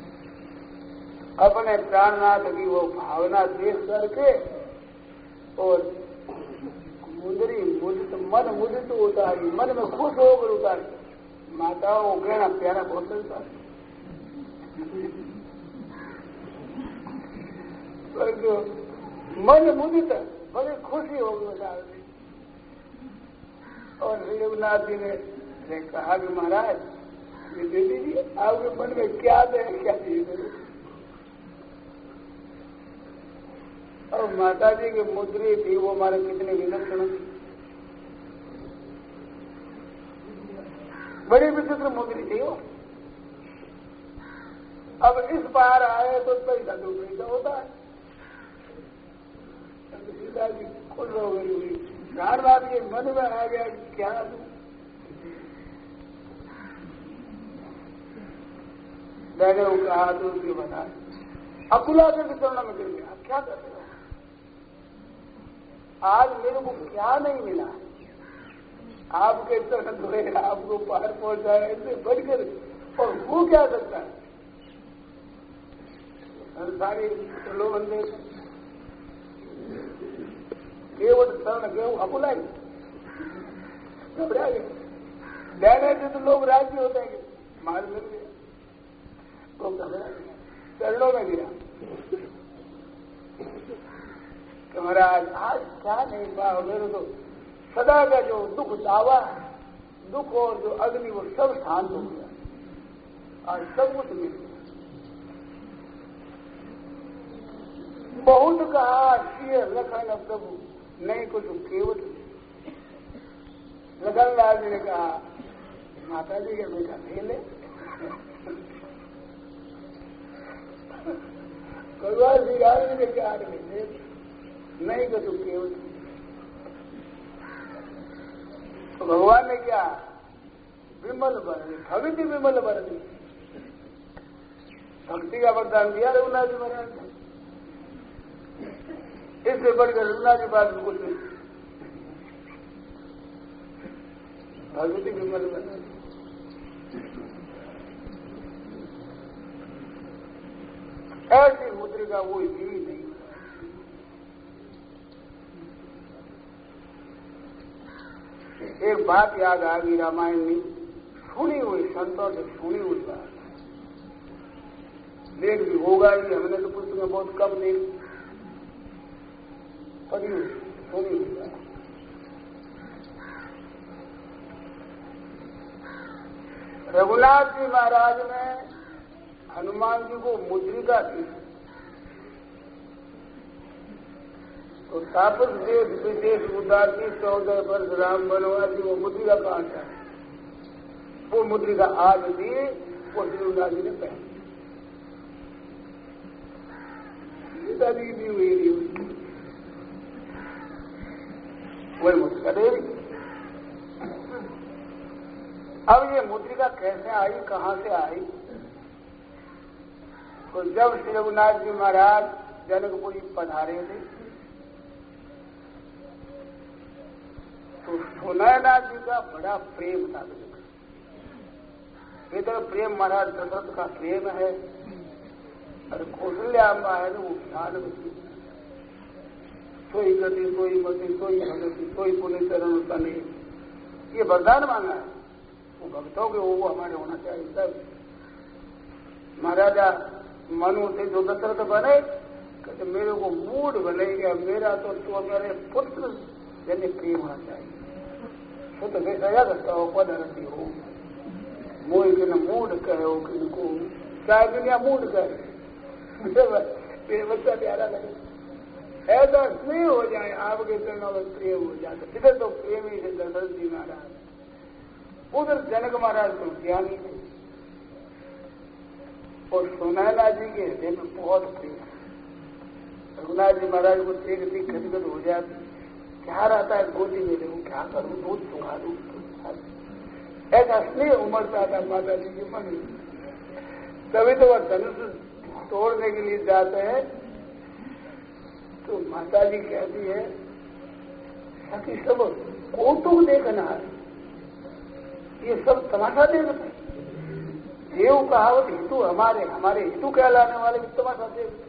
अपने प्राणनाथ की वो भावना देख करके और मुंदरी मुदित मन मुदित उतारी, मन में खुश होकर उतारी। माताओं को कहना प्यारा बहुत लगता है, पर जो मन मुदित बड़ी खुशी होगी उतार दी। और रघुनाथ जी ने कहा कि महाराज ये दे दीजिए, आपके मन में क्या दे, क्या चाहिए। और माता जी की मुद्री थी, वो हमारे कितने विलक्षण, बड़ी विचित्र मुद्री थी वो। अब इस बार आए तो पैसा दो पैसा होता है। सीता जी खुश हो गई हुई, प्राणनाथ के मन में आ गया क्या दूं। मैंने वो कहा तो उसके बताया, अकुला के चरणों में गिर गया। क्या कर रहे हो, आज मेरे को क्या नहीं मिला, आपके चरण धोए, आपको पार पहुंचाया, इससे बढ़कर और वो क्या सकता है। सारी प्रलोभन दे केवल शरण गए, अकुला ही घबरा गए। देने से तो लोग राज्य होते हैं, माल मिल गया तो घबरा गया, चरणों में गिरा कि महाराज आज क्या नहीं पाओ, मेरे तो सदा का जो दुख दावा, दुख और जो अग्नि वो सब शांत हो गया, आज सब कुछ मिल गया। बहुत कहा सिय लखन प्रभु नहीं कुछ केवट। लखन लाल जी ने कहा माता जी के बेटा नहीं ले, भगवान श्री राम जी ने कहा नहीं कुछ केवट। तो भगवान ने क्या, विमल बरदी, भक्ति विमल बरदी, भक्ति का वरदान दिया रघुनाथ जी महाराज ने। इससे बढ़कर रघुनाथ जी बात में कुछ नहीं, भगवती विमल बरदी। ऐसी मुद्रिका वो भी नहीं। एक बात याद आ गई रामायण में, सुनी हुई संतों से सुनी हुई बात, देख भी होगा ही, हमने तो पुस्तक में बहुत कम देख पढ़ी हुई सुनी हुई बात। रघुनाथ जी महाराज ने हनुमान जी को मुद्रिका दी, तो तापस देश विशेष उदासी चौदह वर्ष राम बनवासी, वो मुद्रिका कहां था। वो मुद्रिका आज भी वो श्री जी ने पहनी। सीता जी की हुई नहीं हुई वही मुद्रिका देवी। अब ये मुद्रिका कैसे आई, कहां से आई? तो जब श्री रघुनाथ जी महाराज जनकपुरी पधारे थे तो सुनैना जी का बड़ा प्रेम था। इधर प्रेम महाराज दशरथ का प्रेम है और कौशल्याम्बा है ना वो ध्यान बची। सोई गति सोई मति सोई भगति सोई पुण्य चरण होता नहीं, ये वरदान मांगा है वो भक्तों के, वो हमारे होना चाहिए। तब महाराजा मनु थे जो दशरथ बने, कहते मेरे को मूड बनेगा, मेरा तो तो मेरे पुत्र जैसे प्रेम होना चाहिए। तो तो कैसा करता हो पद रखी हो मोह के न मूड कहो किनको चाहे दुनिया मूड करे मेरे बच्चा प्यारा लगे, ऐसा स्नेह हो जाए आपके चरणों में प्रेम हो जाता। इधर तो प्रेम ही थे दशरथ जी महाराज, उधर जनक महाराज तो ज्ञानी थे और सुनैना जी के हृदय में बहुत प्रेम। रघुनाथ जी महाराज को देख देख खदगद हो जाती, क्या रहता है गोदी में ले, क्या करूं, दूध चुका दूं, ऐसा स्नेह उमड़ता था माता जी के मन में। तभी तो वह धनुष तोड़ने के लिए जाते हैं तो माता जी कहती है सखी सब कौतुक देखना है, ये सब तमाशा देखते हैं। देव कहावत हितु हमारे हमारे हितु कहलाने वाले भी तमाशा देखते।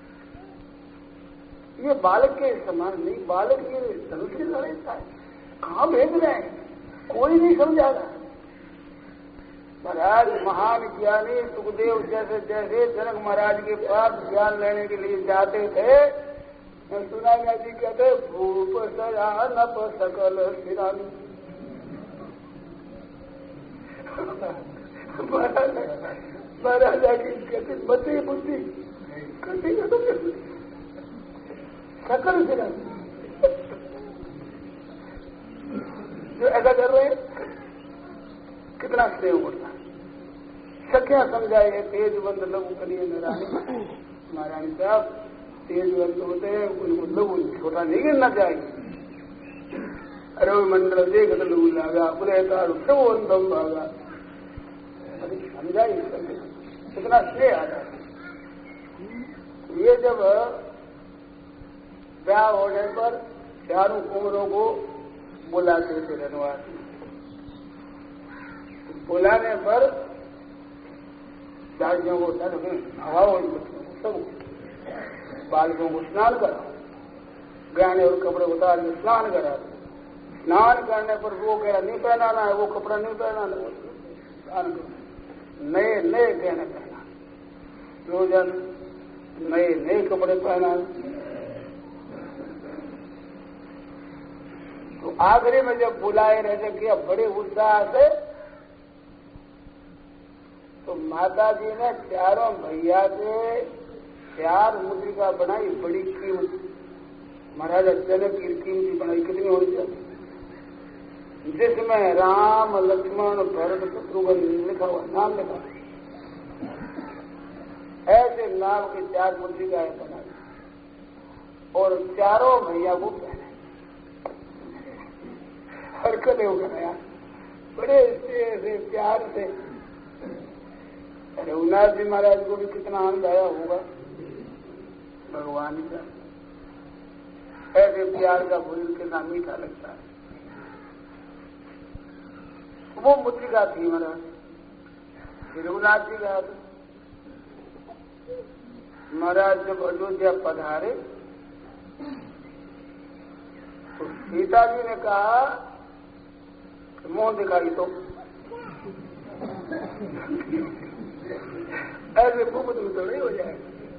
ये बालक के समान नहीं, बालक ये धनुष की लड़ाई था, कहां भेज रहे हैं कोई नहीं समझा रहा। महाराज महान ज्ञानी सुखदेव जैसे जैसे जनक महाराज के पास ज्ञान लेने के लिए जाते थे, सुनैना जी कहते भूप सयानप सकल सिरानी। महाराजा की कहते मति बुद्धि कहते सकल सिरानी जो ऐसा कर रहे हैं कितना स्नेह होता है। सख्या समझाए तेजवंत लघु करिए नारायणी महारानी साहब, तेजवंत होते हैं उनको लघु छोटा नहीं गिरना चाहिए। अरे मंडल देख लघु लागा पूरे सब अंधम भागा, समझाइए कितना स्नेह आता है। ये जब ब्याह होने पर चारों कुंवरों को बुलाते थे धनवाद, बुलाने पर दादियों को हवाओं सब बालकों को स्नान कराओ, गहने और कपड़े उतार के स्नान करा। स्नान करने पर वो कह नहीं पहनाना है, वो कपड़ा नहीं पहनाना, स्नान करो नए नए गहने पहना, रोजान नए नए कपड़े पहना। तो आखिरी में जब बुलाए रहते किया बड़े उत्साह से, तो माता जी ने चारों भैया से चार मुद्रिका बनाई, बड़ी कीमत महाराजा जनक की कीमती बनाई। कितनी होनी चाहिए? जिसमें राम लक्ष्मण भरत शत्रुघ्न लिखा हुआ नाम लिखा, ऐसे नाम की चार मुद्रिकाएं बनाई और चारों भैया को पहने। हरकतें हो गया बड़े से प्यार से। रघुनाथ जी महाराज को भी कितना आनंद आया होगा भगवान का, ऐसे प्यार का भोजन कितना मीठा लगता है। वो मुद्रिका थी महाराज रघुनाथ जी का। महाराज जब अयोध्या पधारे तो सीता जी ने कहा मुंह दिखाई तो ऐसे मुफ्त में तो नहीं हो जाए।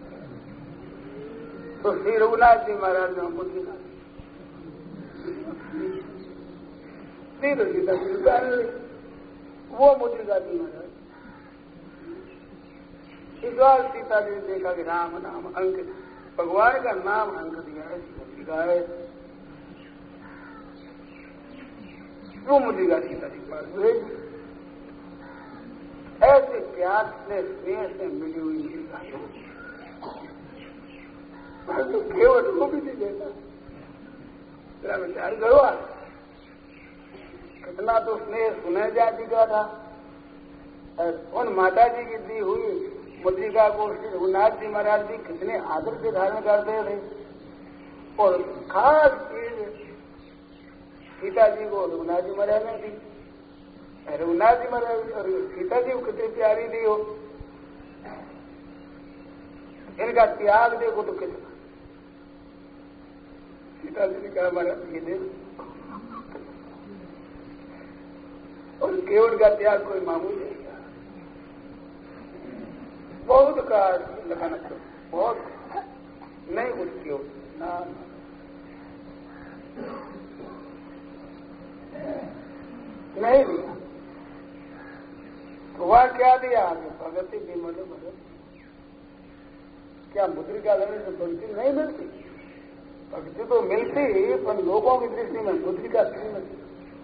तो श्री रघुनाथ जी महाराज ने मुद्रिका सीधा सीधा वो मुद्रिका थी महाराज। इस बार सीता जी ने देखा कि राम नाम अंकित, भगवान का नाम अंक दिया है, मुद्रिका है। वो मुद्रिका सीता जी के पास भेजी। त्याग से स्नेह से मिली हुई दीर्घायु। मैं तो केवट को भी नहीं देता, तेरा विचार करो। कितना तो स्नेह सुने जाति का था। उन माता जी की दी हुई मुद्रिका को श्री रघुनाथ जी महाराज जी कितने आदर से धारण करते थे। और खास चीज सीता जी को रघुनाथ जी महाराज ने दी। रघुनाथ जी महाराज और सीता जी को कितनी प्यारी दी हो। इनका त्याग देखो तो कितना। सीता जी ने कहा महाराज ये दे, और केवट का त्याग कोई मामूली नहीं। बहुत का लगाना चाहिए, बहुत नहीं कुछ क्यों ना, नहीं दिया तो वह क्या दिया आगे भगति भी मरे मरे। क्या मुद्रिका लेने से भक्ति नहीं मिलती? भक्ति तो मिलती, पर लोगों की दृष्टि में मुद्रिका कीमती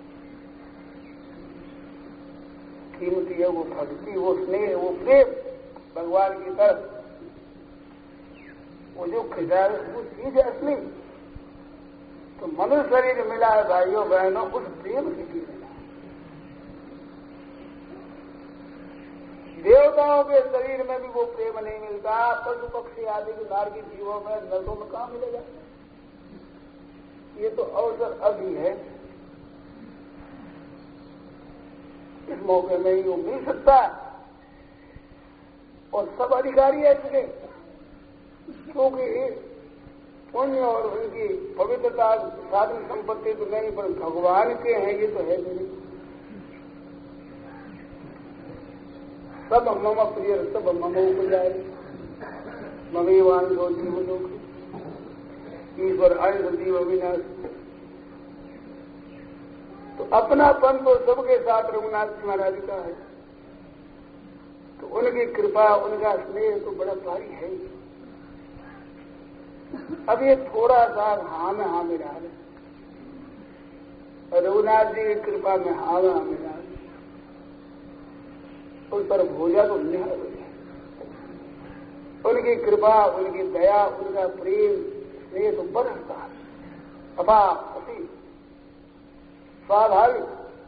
कीमती है वो भक्ति, वो स्नेह, वो प्रेम भगवान की तरफ। वो जो खिजा वो चीज है असली। तो मनुष्य शरीर मिला है भाइयों बहनों, उस प्रेम की चीज मिला। देवताओं के शरीर में भी वो प्रेम नहीं मिलता। पशु पक्षी आदि के नारकी जीवों में नर्सों में कहां मिलेगा? ये तो अवसर अभी है, इस मौके में ही वो मिल सकता है। और सब अधिकारी है इसके, क्योंकि पुण्य और उनकी पवित्रता साधन संपत्ति तो नहीं, पर भगवान के हैं ये तो है नहीं। सब मम प्रिय सब मम उपजाए ममेवान गो जीवलोक ईश्वर अंश जीव अविनाश। तो अपनापन तो सबके साथ रघुनाथ जी महाराज का है। तो उनकी कृपा, उनका स्नेह तो बड़ा भारी है। अब ये थोड़ा सा हाँ में हाँ मिला है, रघुनाथ जी की कृपा में हाँ में हाँ मिला है। उस पर भोजा तो निहार हो जाए। उनकी कृपा, उनकी दया, उनका प्रेम स्नेह तो बरसता है। अबा अति स्वाभाविक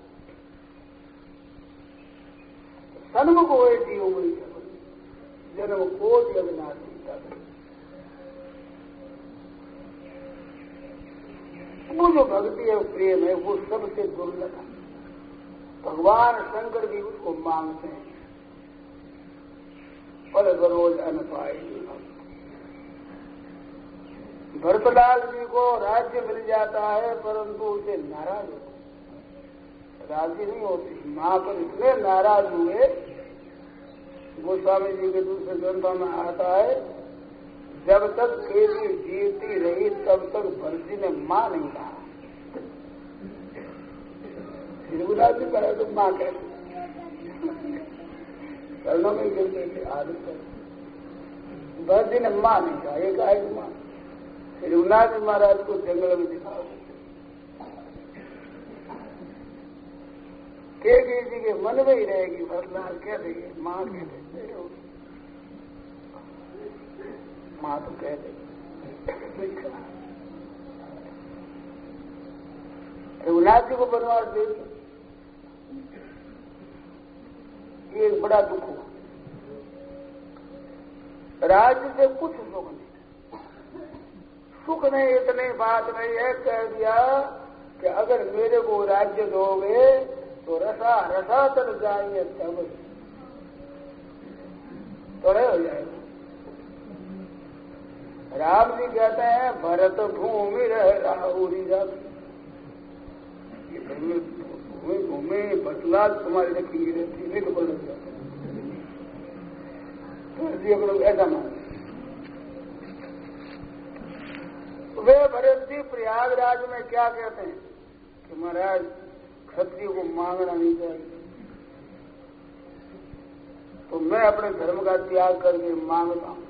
सन्मुख हुए जीव में जन्म कोटि अविनाशी तक। वो जो भक्ति है, प्रेम है, वो सबसे दुर्लभ है। भगवान शंकर भी उसको मांगते हैं। फल रोज अन पाएगी। भरतलाल जी को राज्य मिल जाता है, परंतु उसे नाराज होते, राजी नहीं होती। मां पर इतने नाराज हुए, गोस्वामी जी के दूसरे ग्रंथों में आता है, जब तक केली जीती रही तब तक भरती ने मां नहीं कहा। रघुनाथ जी पर तो मां कहते कर्णों में गिरते थे आदत कर। भरती ने मां नहीं कहा, एक आए मां। रघुनाथ जी महाराज को जंगल में दिखाओ। केगी जी के मन में ही रहेगी भरतलाल कह देगी, मां कह देगी, मां तो कह देगी। रघुनाथ जी को बनवास दे दिया, ये एक बड़ा दुख हुआ। राज्य से कुछ सुख नहीं, सुख नहीं, इतनी बात नहीं है, कह दिया कि अगर मेरे को राज्य दोगे तो रसा रसा तक जाएंगे, तब तो रहे हो जाएगा। राम जी कहते हैं भरत भूमि रह राहुरी जात, भूमि भूमि बदला तुम्हारी रखी रहती नहीं तो बदल जाता। तो हम लोग ऐसा मानते। वे भरत जी प्रयागराज में क्या कहते हैं कि महाराज क्षत्रिय को मांगना नहीं चाहिए, तो मैं अपने धर्म का त्याग करके मांगता हूं।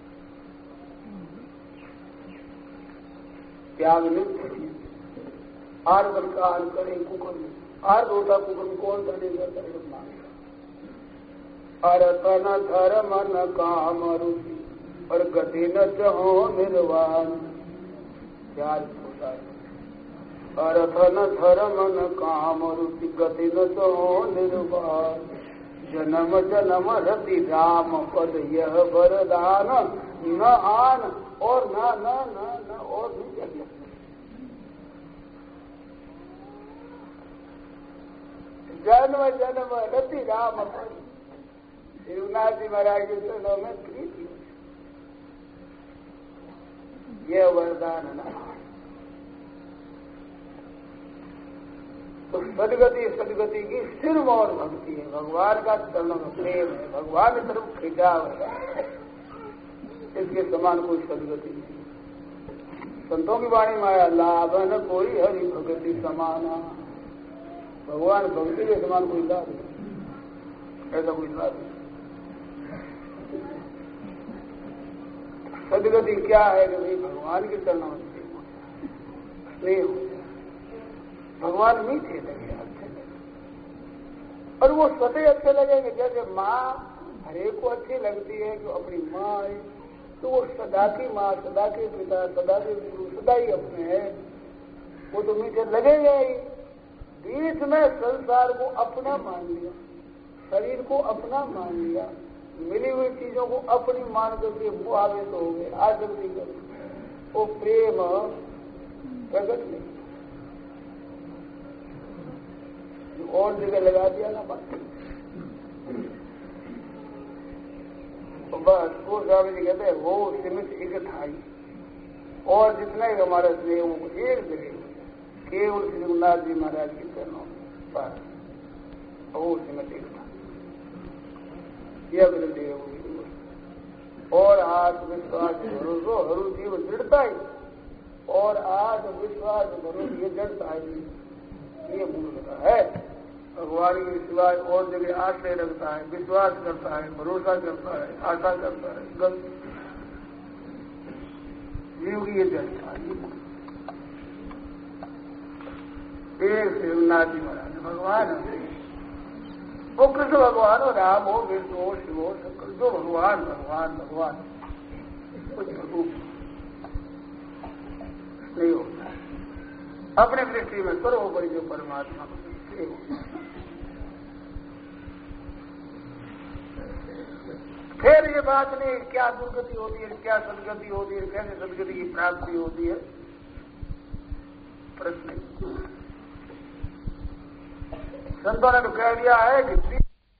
त्याग नहीं, आर्दन का आर करे कुकर में, आर्द होता कुकर में कौन करेगा, मांगेगा। अर्थ न धर्म न काम रुचि और गति न चहो निर्वाण। क्या होता है? अर्थ न धर्म न काम रुचि गति न चहो निर्वाण। जन्म जन्म रति राम पद यह वरदान न आन और न न न न और नहीं चाहिए। जन्म जन्म रति राम पद शिवनाथ जी महाराज के चरणों में प्रीति, यह वरदान न आन। तो सदगति सदगति की सिर्फ और भक्ति है, भगवान का चरणों में प्रेम है, भगवान की तरफ खिंचाव है, इसके समान कोई सदगति नहीं। संतों की वाणी में आया लाभ न कोई हरि भक्ति समाना। भगवान भक्ति के समान कोई लाभ नहीं, ऐसा कोई लाभ नहीं। सदगति क्या है कि भाई भगवान के चरणों में स्नेह हो, भगवान मीठे लगे, अच्छे लगे, और वो सते अच्छे लगेंगे। जैसे माँ हरेक को अच्छी लगती है कि अपनी माँ है, तो वो सदा की माँ, सदा के पिता, सदा के गुरु, सदा ही अपने हैं, वो तो मीठे लगेंगे ही। बीच में संसार को अपना मान लिया, शरीर को अपना मान लिया, मिली हुई चीजों को अपनी मान करके वो आवेश हो गए, आसक्ति कर, वो प्रेम प्रकट नहीं, और जगह लगा दिया ना बात। तो बस वो स्वामी जी कहते हैं वो सीमित इकट्ठाई, और जितना ही हमारा स्नेह वो एक जगह केवल श्रीनाथ जी महाराज के चरणों पर, वो सीमित इकट्ठा, यह वृद्धि है वो। और आत्मविश्वास भरोसो हरू जीव दृढ़ता ही, और आत्मविश्वास भरोसा ये जड़ता है, ये मूलता है। भगवान के सिवाय और जगह आश्रय रखता है, विश्वास करता है, भरोसा करता है, आशा करता है, गलत जीव की ये जड़ता है। एक शिवनाथ जी महाराज भगवान है, वो कृष्ण भगवान हो, राम हो, विष्णु हो, शिव हो, शंकर, जो भगवान भगवान भगवान कुछ रूप नहीं होता है। अपने दृष्टि में सर्वोपरि जो परमात्मा से होता है। फिर ये बात नहीं क्या दुर्गति होती है, क्या सदगति होती है, कैसे सदगति की प्राप्ति होती है, प्रश्न संतों ने तो कह दिया है कि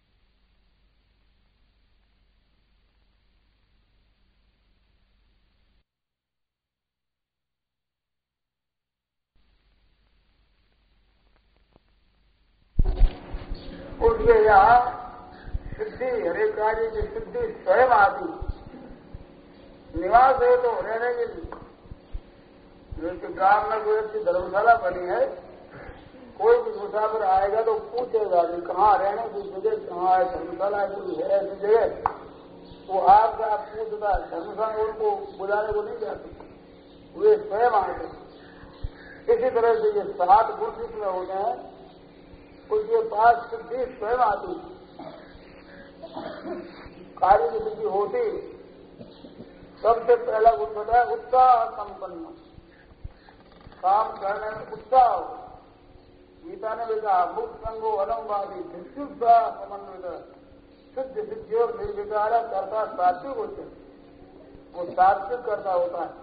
उसके यहाँ सिद्धि, हरे कार्य की सिद्धि स्वयं आती, निवास है तो रहने के लिए। जैसे गांव में कोई अच्छी धर्मशाला बनी है, कोई भी मुसाफिर आएगा तो पूछेगा कि कहाँ रहने की जगह, कहाँ है धर्मशाला, कोई है ऐसी जगह, वो आपसे आप पूछता है, धर्मशाला उनको बुलाने को नहीं जाते, वे स्वयं आते। इसी तरह से ये सात गुण जिसमें होते हैं, उसके पास सिद्धि स्वयं आती, कार्य की सिद्धि होती। सबसे पहला गुण बताया उत्साह संपन्न, काम करने में उत्साह हो। गीता ने भी कहा मुक्त संगो अलमवादी धृत्युत्साह समन्वित सिद्ध सिद्धि और निर्विकार करता सात्विक होते, वो सात्विक करता होता है।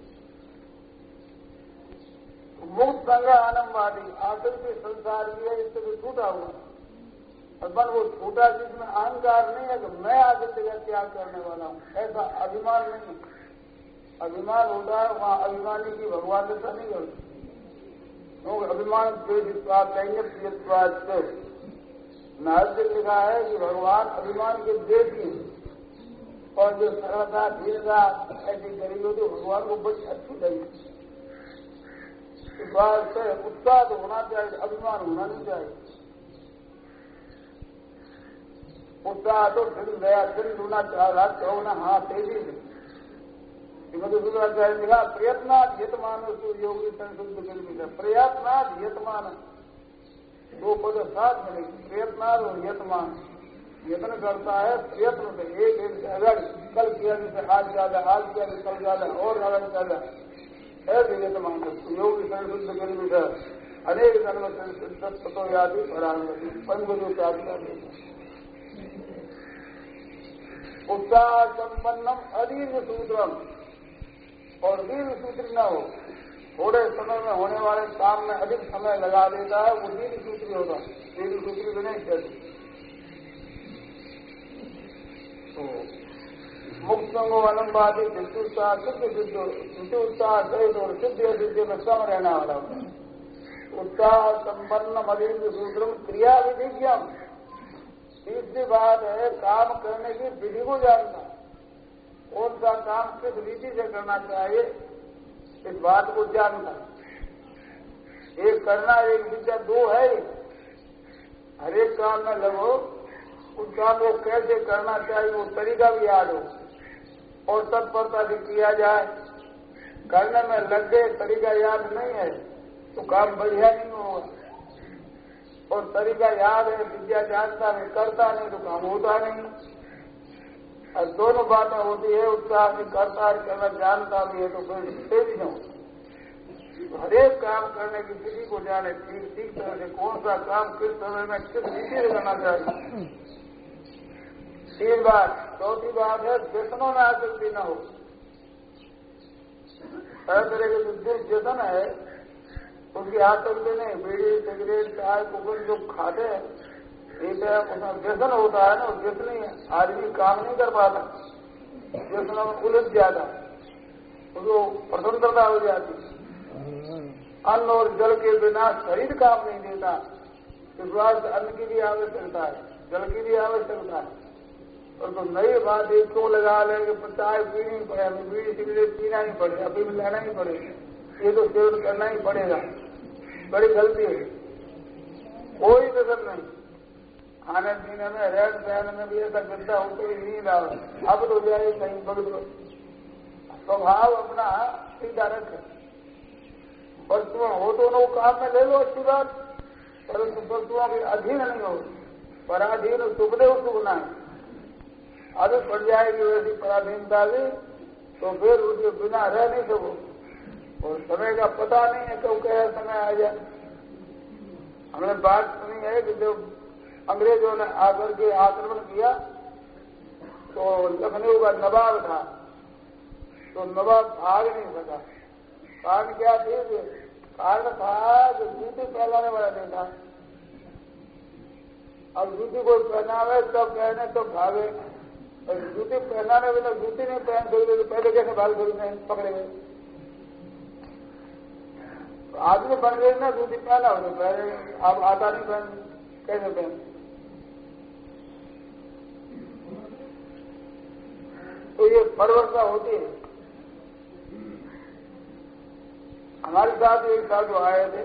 मुक्त संग आनंदवादी आसक्ति संसार की है, इससे भी छूटा हुआ, और वो छूटा जिसमें अहंकार नहीं है कि मैं आसक्ति का त्याग करने वाला हूं, ऐसा अभिमान नहीं। अभिमान होता है वहां अभिमानी की भगवान जैसा नहीं करता, क्योंकि अभिमान द्वेषित्वाद कहेंगे प्रियत्वाद से नारद लिखा है कि भगवान अभिमान के द्वेषी हैं, और जो सरलता धीरता ऐसी गरीब होती भगवान को बड़ी अच्छी लगी। इस बात से उत्साह तो होना चाहिए, अभिमान होना नहीं चाहिए। उत्साह तो फिर गया फिर ढूंढना चाह रहा कहो ना हाँ तेजी से मधुसूदनाचार्य लिखा प्रयत्नाद यतमान योगी संशुद्ध बिल्कुल प्रयत्नाद यतमान, दो पद साथ मिलेगी, प्रयत्नाद और यतमान। यत्न करता है प्रयत्न से, एक एक से अगर कल किया जैसे आज ज्यादा, आज किया जैसे कल ज्यादा और ज्यादा ज्यादा ऐसे यत्न मांगते योग शुद्ध के लिए अनेक जन्म तत्व यादि परांगति पंचगुरु प्राप्त उत्साह संपन्नम अदीर्घ सूत्रम, और दीर्घ सूत्री न हो, थोड़े समय में होने वाले काम में अधिक समय लगा देता है, वो दीर्घ सूत्री होगा। दीर्घ सूत्री भी नहीं कहते। तो मुक्त संगो अनंबादी सिद्ध उत्साह सिद्ध सिद्ध सिद्ध उत्साह सहित और सिद्ध सिद्ध में सम रहने वाला होता है। उत्साह संपन्न अदीर्घ सूत्रम क्रिया विधिज्ञम। तीसरी बात है काम करने की विधि को जानना, कौन सा काम किस विधि से करना चाहिए इस बात को जानना। एक करना एक विद्या दो है। हर एक काम में लगो, उस काम को कैसे करना चाहिए वो तरीका भी याद हो और तत्परता से किया जाए। करने में लग गए, तरीका याद नहीं है तो काम बढ़िया नहीं होगा, और तरीका याद है, विद्या जानता नहीं, करता नहीं तो काम होता नहीं। और दोनों बातें होती है, उत्साह से करता है, करना जानता भी है तो फिर तेजी न हो। तो हरेक काम करने की विधि को जाने, ठीक ठीक तरह से कौन सा काम किस समय में किस विधि से करना चाहिए। तीन बात। चौथी बात है व्यसनों में आसक्ति न हो। तरह तरह के जो दुर्व्यसन है उसकी आसक्ति नहीं। बीड़ी सिगरेट चाय कुकुर जो खाते हैं एक है, उसमें व्यसन होता है ना, व्यसन ही आदमी काम नहीं कर पाता, व्यसन में उलझ जाता, उसको प्रसन्नता हो जाती। अन्न और जल के बिना शरीर काम नहीं देता। इस बात अन्न की भी आवश्यकता है, जल की भी आवश्यकता है। और तो नई बात एक क्यों लगा लेंगे, चाय पीनी ही पड़े, हमें बीड़ी सिगरेट पीना ही पड़े, अभी भी लेना ही पड़ेगा, ये तो सेवन करना ही पड़ेगा। बड़ी गलती है। कोई व्यसन नहीं। खाने पीने में, रहन सहन में भी ऐसा गंदा होते ही नींद आवे, अब तो जाए कहीं बगल। स्वभाव अपना सीधा रखे। वस्तुओं हो तो उनको काम में ले लो, अच्छी बात, परंतु वस्तुओं के अधीन नहीं हो। पराधीन सुखदेव सुखना है। आदत पड़ जाएगी वैसी पराधीनता भी तो फिर उसके बिना रह नहीं सको। और समय का पता नहीं है कब क्या समय आ जाए। हमने बात सुनी है कि जब अंग्रेजों ने आकर के आक्रमण किया तो लखनऊ का नवाब था, तो नवाब भाग नहीं सका। कारण क्या थे? कारण था जो जूती पहनाने वाला नहीं था। अब जूती कोई पहनावे तब कहने तो भागे, और जूती पहनाने बिना जूती नहीं पहन सकते तो पहले कैसे भाग सकते? पकड़े गए। आदमी बन गए ना, जूती पहना हो तो पहले अब आता नहीं पहन, कैसे पहन? तो ये परवर्षा होती है। हमारे साथ एक साल जो आए थे,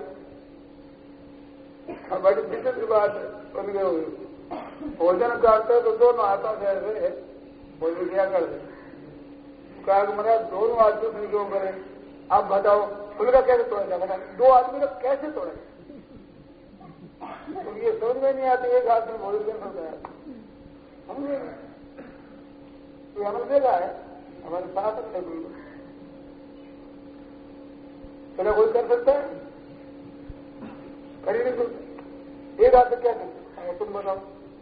बड़ी विचित्र बात बन गई हुई। भोजन करते तो दोनों हाथों से ऐसे भोजन किया करते। कहा मेरा दोनों आदमी फिर क्यों करें? आप बताओ उनका कैसे तोड़ेगा? बता दो आदमी का कैसे तोड़ेगा? तो ये समझ में नहीं आती। एक हाथ में भोजन कैसे होता है? समझे? ये हमें देखा है, हमारे साथ है बिल्कुल। तो कोई कर सकता है? कर ही नहीं सकता। एक हाथ से क्या करते? तुम बताओ।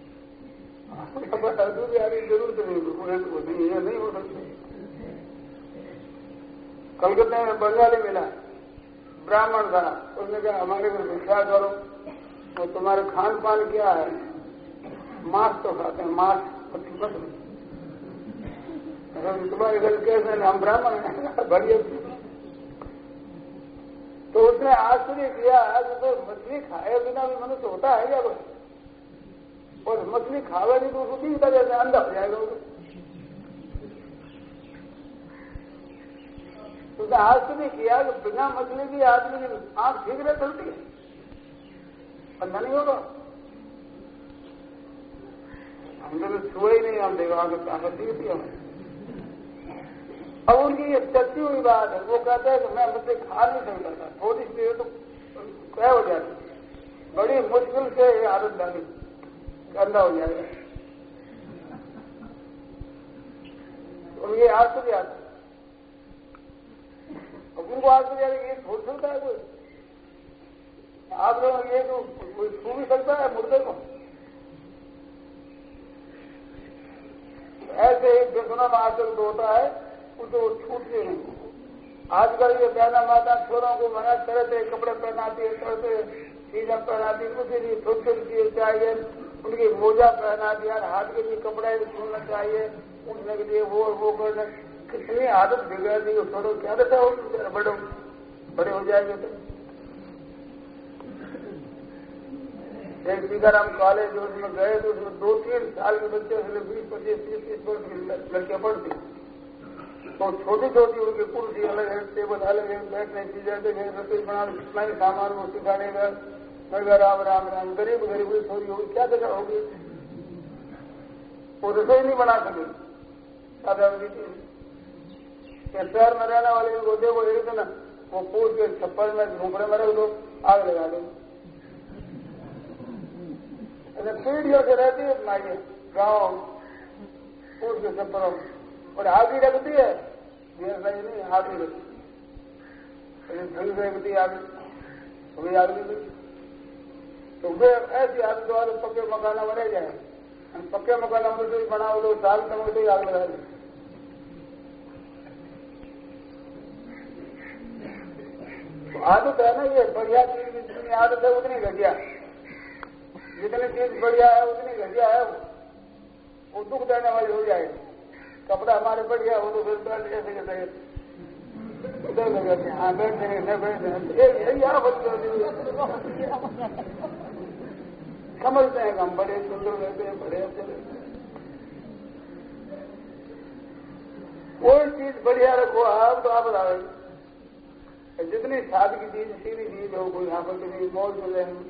बता दूसरी आदमी जरूर तो नहीं, ये नहीं हो सकती। कलकत्ता में बंगाली मिला, ब्राह्मण था। उसने कहा हमारे को भिक्षा करो। तो तुम्हारे खान पान क्या है? मांस तो खाते हैं, मांस मछली। तुम्हारे घर कैसे? हम ब्राह्मण हैं, बढ़िया। तो उसने आश्चर्य किया कि तो मछली खाए बिना भी मनुष्य होता है क्या कोई? और मछली खावे नहीं तो उसको तीन तरह से अंधा हो जाएगा। उसने आश्चर्य किया कि बिना मछली की आदमी की आंख ठीक रह चलती है, अंधा नहीं होगा। हमने तो छुए ही नहीं, हम देखा ताकत दी थी हमें। अब उनकी ये सच्ची हुई बात है। वो कहते हैं कि मैं मुझसे खा नहीं सकता था, थोड़ी सी देर तो क्या हो जाती, बड़ी मुश्किल से ये आदत डाली, अंधा हो जाएगा। उनके आश्चर्य आता है। उनको आश्चर्य आता है, ये छोड़ सकता है कोई? आप लोग ये तो कोई छू भी सकता है मुर्दे को? ऐसे ही व्यसना में आचरित होता है, उसे वो छूटते नहीं। आजकल ये बहना माता छोरों को मना तरह तरह कपड़े पहनाती है, तरह तरह चीजें पहनाती है, उसी लिए छोटी छोटी चीजें चाहिए, उनकी मोजा पहना दिया, हाथ के लिए कपड़ा छूना चाहिए, उठने के लिए वो वो करना। कितनी आदत बिगड़ दी छोड़ो, क्या रहता हो बड़े बड़े हो जाएंगे तो। एक सीताराम कॉलेज उसमें गए तो उसमें दो तीन साल के बच्चे उसने बीस पच्चीस तीस तीस वर्ष की लड़कियां पढ़ती, तो छोटी छोटी उनकी कुर्सी अलग है, टेबल अलग है, बैठने की चीजें अलग है, रसोई बनाने कितना ही सामान वो सिखाने का। मैं राम राम राम गरीब गरीब हुई थोड़ी होगी, क्या जगह होगी? वो रसोई नहीं बना सके दादा शहर में रहने वाले को देखो एक दिन वो पूछ के छप्पर में झोपड़े में रख दो, आग लगा दो। पीढ़ियों से रहती है माइए गाँव पूछ के छप्परों में, और आग ही रखती है, देर नहीं आग ही रखती रखती आग वही आग नहीं रखती। तो वे ऐसी आदत वाले पक्के मकाना बने जाए, पक्के मकाना में तो बनाओ दो साल तक तो ही आग लगा दे। तो आदत है ना, ये बढ़िया चीज की जितनी आदत है उतनी घटिया, जितनी चीज बढ़िया है उतनी घटिया है, वो दुख देने वाली हो जाएगी। कपड़ा हमारे बढ़िया हो तो फिर बैठ ऐसे कैसे इधर लगे, हाँ बैठ देंगे न बैठ देंगे, यहाँ बंद कर देंगे। समझते हैं हम बड़े सुंदर रहते हैं, बड़े अच्छे रहते हैं। कोई चीज बढ़िया रखो आप तो आप बताओगे, जितनी साद की चीज सीधी चीज हो, कोई यहाँ पर किसी मौज में रहेंगे,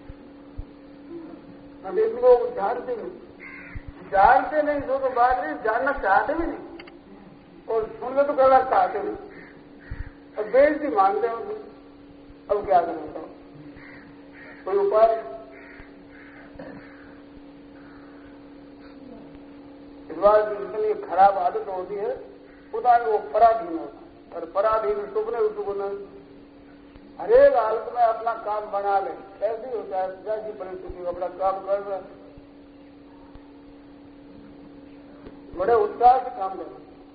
लोग जानते नहीं, जानते नहीं जो तो बात नहीं, जानना चाहते भी नहीं, और सुनने तो करना चाहते नहीं, अब बेइज्जती मानते हैं। अब क्या करें, कोई उपाय? इस बार जितनी खराब आदत होती है उतना वो पराधीन होता है, और पराधीन सुपने उसको हरेक हालत में अपना काम बना ले, कैसी होता है जैसी परिस्थिति अपना काम कर रहे, बड़े उत्साह से काम करें।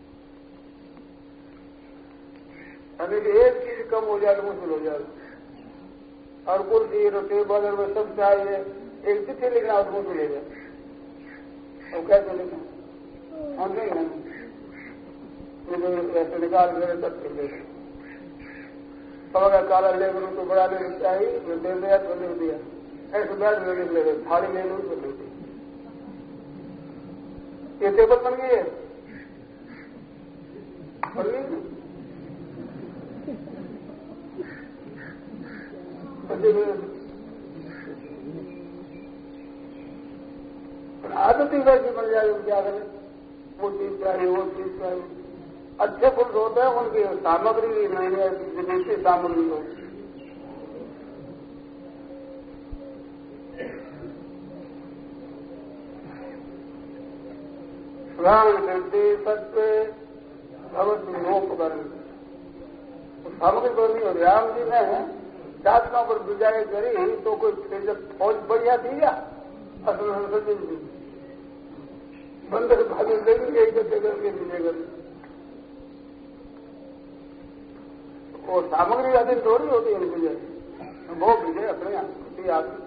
अभी एक चीज कम हो जाए तो मुश्किल हो जाए, और कुर्सी टेबल और सब चाहिए, एक चिट्ठी लिखना और मुश्किल हो जाए। और कैसे लिखना हम नहीं है, ऐसे निकाल कर सब कर देते, सब अगर काला ले लूँ तो बड़ा ले चाहिए, दे दिया तो लिख दिया, ऐसे बैठ ले लिख ले, थाली ले लूँ तो लिख दी। ये टेबल बन गई है, बन गई आदत ही वैसी बन जाएगी, क्या करें? वो चीज चाहिए, वो चीज चाहिए। अच्छे पुरुष होते हैं, उनकी सामग्री नहीं है, विदेशी सामग्री हो। प्राण करते सत्य भगवत मोपकरण सामग्री तो नहीं हो। राम जी ने शासकों पर विजय करी तो कोई जब फौज बढ़िया थी या असल बंदर भागी देगी एक गड्ढे करके विजय कर। और सामग्री अधिक थोड़ी होती है विजय, वो विजय अपने किसी आदमी।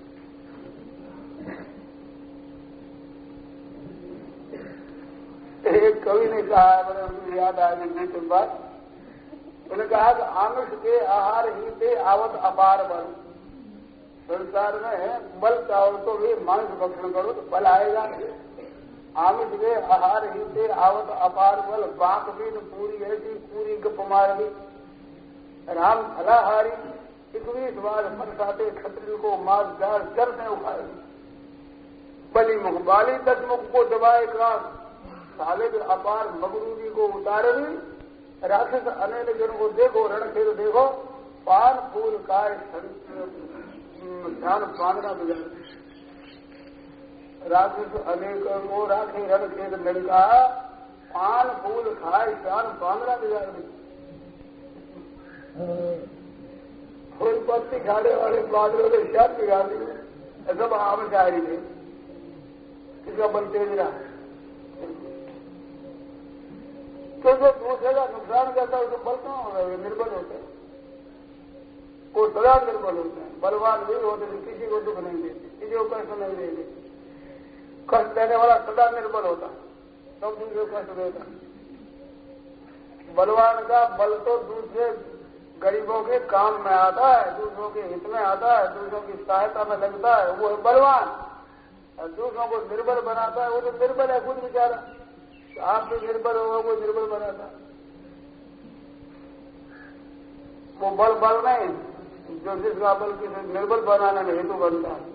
एक कवि ने कहा, मुझे याद आया बीते बात, उन्होंने कहा कि आमिष के आहार ही पे आवत अपार बल। संसार में बल चाहो तो भी मांस भक्षण करो तो बल आएगा। आमिष के आहार ही पे आवत अपार बल, बांक भी पूरी ऐसी पूरी गप मार दी। राम फलाहारी इक्कीस बार फरसाते क्षत्रिय को मार जार कर से उखाड़ दी। बली मुख बाली दस मुख को दबाए काश, साले के अपार मगरूरी को उतारे दी। राक्षस अनेक जन को देखो रणखेल देखो, पान फूल काय ध्यान पांगना बिगाड़। राक्षस अनेक को राखे रणखेल लंका, पान फूल खाए चार पंद्रह हजार फूल पत्ती खाने वाले बादलों ने शायद बिगाड़ दी सब आम शायरी थे। इसका बल तेज रहा तो जो दूसरे का नुकसान करता है उसको बल कहाँ हो रहा है? निर्बल होते हैं, वो सदा निर्बल होते हैं। बलवान भी होते हैं, किसी को दुख नहीं देते, किसी को कष्ट नहीं देते। कष्ट देने वाला सदा निर्बल होता है, सब दूसरे को कष्ट देता है। बलवान का बल तो दूसरे गरीबों के काम में आता है, दूसरों के हित में आता है, दूसरों की सहायता में लगता है, वो है बलवान। और दूसरों को निर्बल बनाता है, वो तो निर्बल है खुद बेचारा। आप भी निर्बल होगा, वो निर्बल बनाता है। वो बल बल नहीं जो जिसका बल किसी निर्बल बनाने में हेतु बनता है।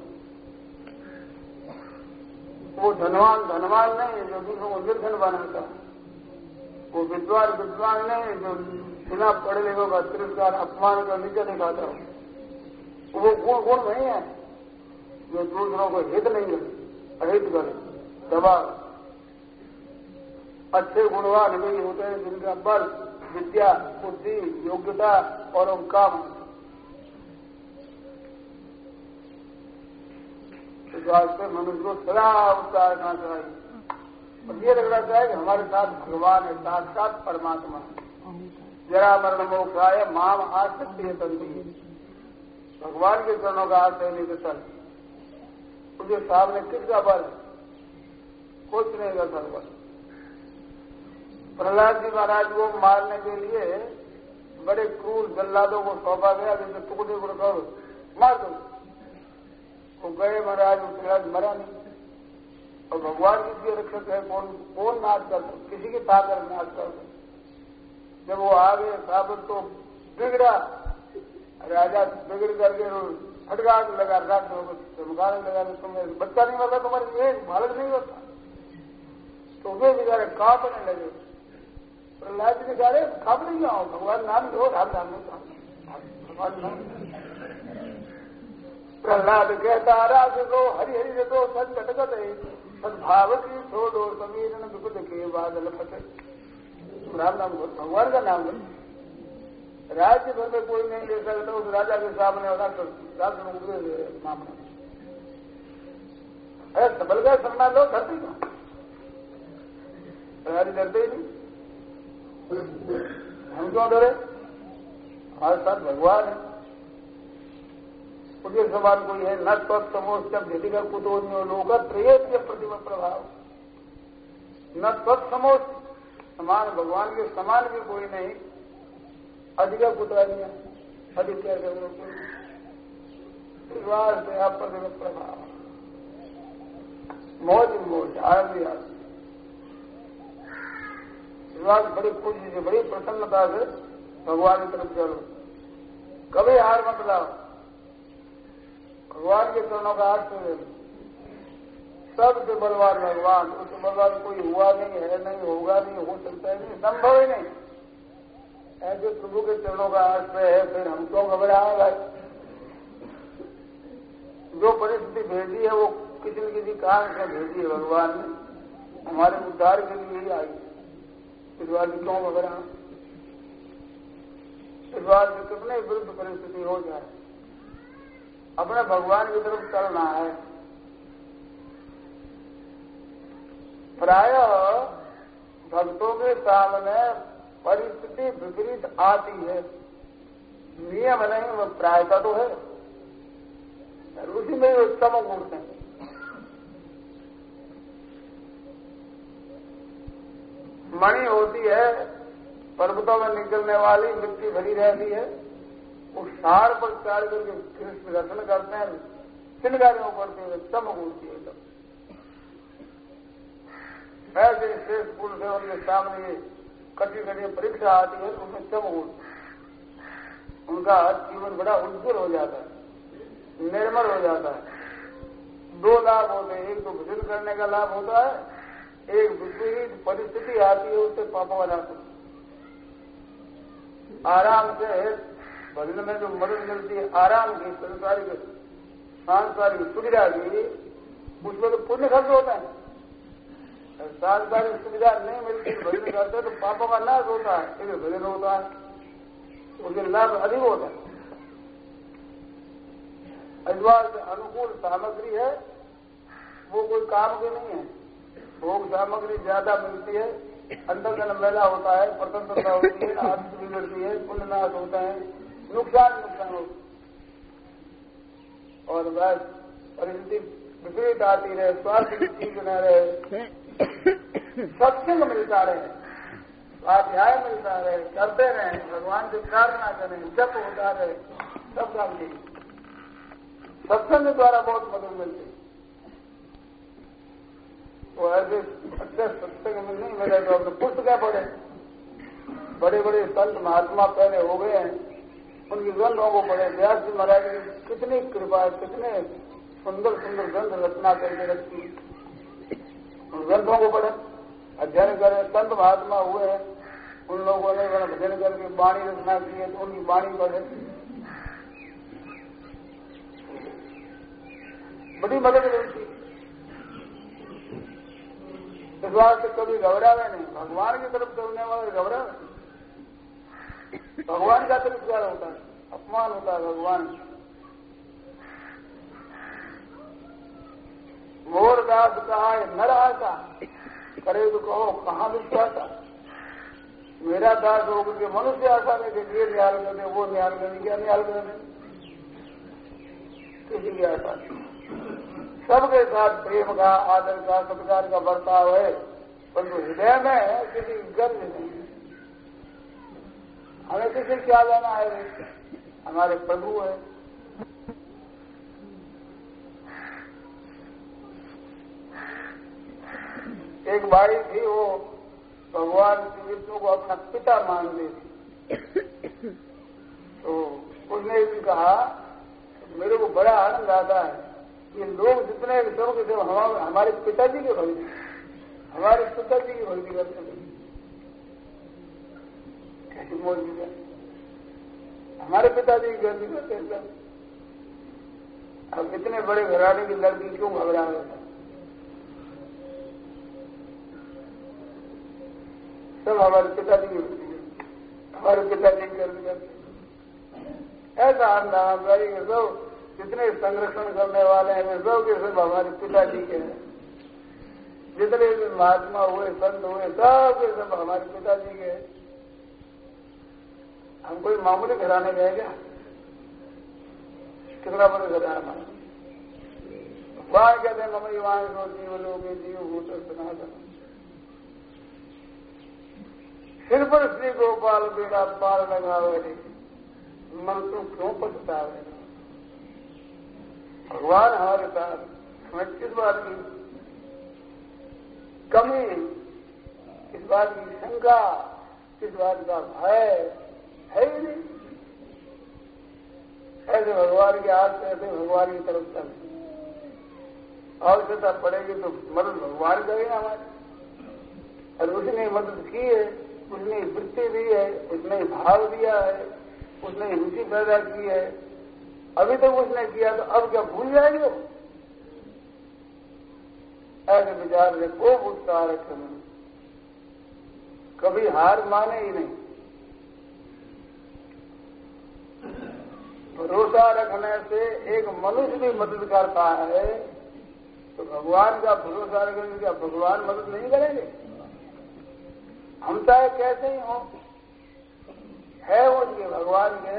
वो धनवान धनवान नहीं जो दूसरों को निर्धन बनाता है। वो विद्वान विद्वान नहीं जो बिना पढ़े लिखों का तिरस्कार अपमान का नीचे दिखाता हो। वो गुण गुण नहीं है जो दूसरों को हित नहीं करे, अहित करे, दबा। अच्छे गुणवान वही होते हैं जिनका बल विद्या बुद्धि योग्यता और काम। इस वास्ते मनुष्य को सदा उत्साह रखना चाहिए और ये लगना चाहिए कि हमारे साथ भगवान है, साक्षात परमात्मा है। जरा मरण मोक्षाय माम आसक्ति है तंत्री। भगवान के चरणों का आश्रय नहीं तो चल उसके सामने किसका बल? कुछ नहीं कर सकता। प्रहलाद जी महाराज को मारने के लिए बड़े क्रूर जल्लादों को सौंपा गया, जैसे टुकड़े टुकड़े करो मार दो। वो गए महाराज, प्रहलाद मरा नहीं। और भगवान किसके रक्षक है? कौन कौन नाश कर सकते? किसी की ताकत नाश कर सकते। जब वो आ गए साबत तो बिगड़ा, राजा बिगड़ करके फटका लगा रख दो, चमकार लगा दो, तुम्हें बच्चा नहीं होता, तुम्हारे एक बालक नहीं होता। तो वे बेचारे कांपने लगे। प्रहलाद जी बेचारे कांप नहीं जाओ, भगवान नाम लो, राम नाम भगवान नाम। प्रहलाद कहता राज दो हरि हरि दो सद घटगत है सद्भाव की छोड़ो समीरण विपद के बादल फटे। राम नाम भगवान का नाम लो। राज्य भर में कोई नहीं ले सकता उस राजा के सामने राष्ट्र मामला। अरे सबल गए शर्मा लो धरती का राज डरते ही नहीं। हम क्यों डरे? हमारे साथ भगवान है। उसके सवाल कोई है न तत्समोच भेदिका कुतोन्यो लोकत्रेय प्रतिभा प्रभाव। न तत्समोच समान भगवान के समान भी कोई नहीं। अधिका कुतरानिया अधिक क्या करने से आप प्रतिभा प्रभाव। मौज मौज आदमी आदमी विवाद बड़ी खुशी से बड़ी प्रसन्नता से भगवान की तरफ चलो। कभी हार मत लाओ, भगवान के चरणों का हाथ से सबसे बलवान भगवान। उससे बलवान कोई हुआ नहीं है, नहीं होगा, नहीं हो सकता है, नहीं संभव ही नहीं। ऐसे प्रभु के चरणों का आश्रय है, फिर हम क्यों घबराए भाई? जो परिस्थिति भेजी है वो किसी न किसी कारण से भेजी है भगवान ने, हमारे उद्धार के लिए ही आई। इस बार भी क्यों घबरा? इस बार भी कितने विरुद्ध परिस्थिति हो जाए, अपने भगवान की तरफ चलना है। प्राय भक्तों के सामने परिस्थिति विपरीत आती है, नियम नहीं, वो प्रायता तो है। उसी में वो चमक उठते हैं। मणि होती है पर्वतों में निकलने वाली, मिट्टी भरी रहती है, उस सार पर चार करके कृष्ण दर्शन करते हैं, चिन्हगारियों पड़ते हुए चमक उठती है। तब ऐसे शेष पुरुष है, उनके सामने ये कठिन कठिन परीक्षा आती है, उसमें चमक उठती। उनका जीवन बड़ा उज्जवल हो जाता है, निर्मल हो जाता है। दो लाभ होते हैं, एक तो भजन करने का लाभ होता है, एक विपरीत परिस्थिति आती है उससे पापा बनाते। आराम से भजन में जो मदद मिलती है, आराम की संसारिक सांसारिक सुविधा की, उसमें तो पुण्य खर्च होता है। सारी सारी सुविधा नहीं मिलती भजन करते तो पापों का नाश होता है, इसलिए भजन होता है, उसके लाभ अधिक होता है। अजवाल से अनुकूल सामग्री है, वो कोई काम की नहीं है। भोग सामग्री ज्यादा मिलती है, अंदर का मेला होता है, प्रसन्नता होती है, आदत बिगड़ती है, पुण्य नाश होता है, नुकसान नुकसान होता है। और बस परिस्थिति विपरीत आती रहे, स्वास्थ्य ठीक न रहे, सत्संग मिलता रहे, स्वाध्याय मिलता रहे, करते रहे, भगवान से प्रार्थना करें, जप होता रहे, सब काम ठीक। सत्संग द्वारा बहुत मदद मिलती है। वो ऐसे अच्छे सत्संग में नहीं मिले तो अपने पुस्तकें पढ़े। बड़े बड़े संत महात्मा पहले हो गए हैं, उनकी ग्रंथों को पढ़े। व्यास जी महाराज की कितनी कृपा है, कितने सुंदर सुंदर ग्रंथ रचना करके रखी, उन ग्रंथों को पढ़े, अध्ययन करें। संत महात्मा हुए हैं, उन लोगों ने भजन करके वाणी रचना की है, तो उनकी वाणी पढ़े, बड़ी मदद मिलती। इस बात से कभी घबरावे नहीं, भगवान की तरफ चलने वाले घबरावे, भगवान का तिरस्कार होता है, अपमान होता है भगवान। मोर दास कहा न रहा था, करे तो कहो कहां विश्वासा। मेरा दास होकर के मनुष्य आशा में ये न्याल करने, वो न्याल करने, क्या न्याल करने, किसी की आशा नहीं। सबके साथ प्रेम का, आदर का, सत्कार का बर्ताव है, परंतु हृदय में किसी गर्व नहीं है। हमें किसी क्या लेना है, हमारे प्रभु है। एक बाई थी, वो भगवान श्री विष्णु को अपना पिता मान ली थी। तो उसने भी कहा मेरे को बड़ा आनंद आता है, ये लोग जितने सब के सब हम, हमारे पिताजी के भक्ति, हमारे पिताजी की भक्ति करते थे। कैसी मौजूद है, हमारे पिताजी की भक्ति करते थे। अब इतने बड़े घराने की लड़की क्यों घबरा रहे थे? सब हमारे पिताजी की भक्ति करते, हमारे पिताजी की भक्ति करते। ऐसा अंदाज है कि सब जितने संरक्षण करने वाले हैं वे सब के सब हमारे पिताजी के हैं। जितने भी महात्मा हुए, संत हुए, सब के सब हमारे पिताजी के हैं। हम कोई मामूली घराने गए क्या? कितना बड़े घराना। वहां कहते हैं मम्मी वहां को जीव लोग जीव भूत सनातन। सिर पर श्री गोपाल बेड़ा पार लगावे, मन तो क्यों पछतावे। भगवान हमारे साथ, हमें किस बात की कमी, किस बात की शंका, किस बात का भय है ही नहीं। ऐसे भगवान के हाथ से, ऐसे भगवान की तरफ चल। आवश्यकता पड़ेगी तो मदद भगवान करेगा हमारी, और उसने मदद की है, उसने वृत्ति दी है, उसने भाव दिया है, उसने रुचि पैदा की है। अभी तक उसने किया तो अब क्या भूल जाएंगे? ऐसे विचार से खूब उत्साह रखे, कभी हार माने ही नहीं। भरोसा रखने से एक मनुष्य भी मदद करता है, तो भगवान का भरोसा रखने से क्या भगवान मदद नहीं करेंगे? हम चाहे कैसे ही हो, है उसके भगवान के।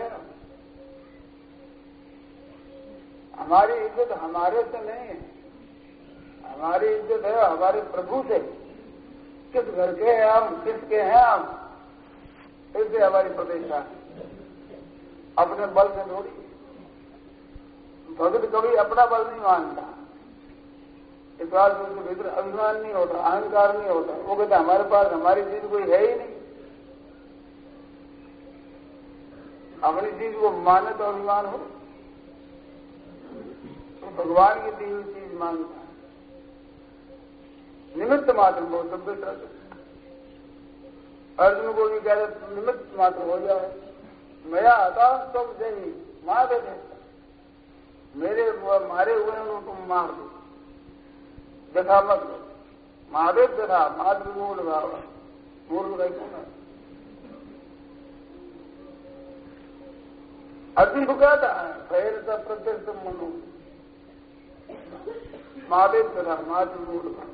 हमारी इज्जत हमारे से नहीं है, हमारी इज्जत है हमारे प्रभु से। किस घर के हैं हम, किसके हैं हम, इससे हमारी प्रतिष्ठा है। अपने बल से थोड़ी। भगत कभी अपना बल नहीं मानता, इस बात में उसके भीतर अभिमान नहीं होता, अहंकार नहीं होता। वो कहता हमारे पास हमारी चीज कोई है ही नहीं। अपनी चीज को माने तो अभिमान हो, तो भगवान की दी हुई चीज मानता है। निमित्त मात्र बहुत सभ्यता। अर्जुन को भी कह रहे निमित्त मात्र हो जाए। मेरा आता सब जही मार दे, मेरे मारे हुए उनको तुम मार दो, जथा मत लो, महादेव तथा मातृ मूल भाव मूल रखना अति कहता है फैल का प्रत्यक्ष मनो महादेव तथा मातृ मूल भाव।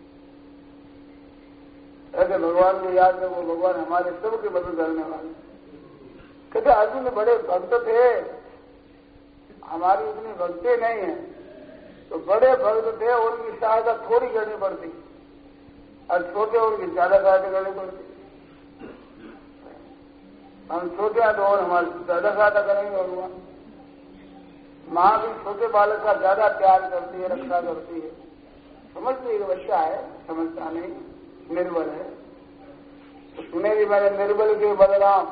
ऐसे भगवान को याद रखो, भगवान हमारे सबके मदद करने वाले। कहते अर्जुन बड़े भक्त थे, हमारी इतनी भक्ति नहीं है, तो बड़े भक्त थे उनकी सहायता थोड़ी करनी पड़ती और छोटे उनकी ज्यादा सहायता करनी पड़ती। हम छोटे हैं तो और हमारी ज्यादा सहायता करेंगे भगवान। माँ भी छोटे बालक का ज्यादा प्यार करती है, रक्षा करती है। समझती है बच्चा है, समझता नहीं, निर्बल है। तो सुनेगी मैंने निर्बल के बलराम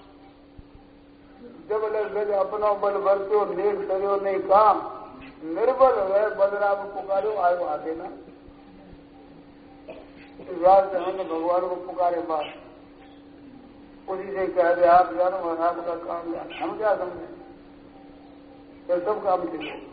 जब लग अपना बल भरते नेक सरियो नहीं काम, निर्बल है बलराम पुकारो आयो आ देना। इस बात से हमने भगवान को पुकारे बात, उसी से कह दे आप जानो और आपका काम जानो। हम क्या समझे, ये सब काम ठीक है।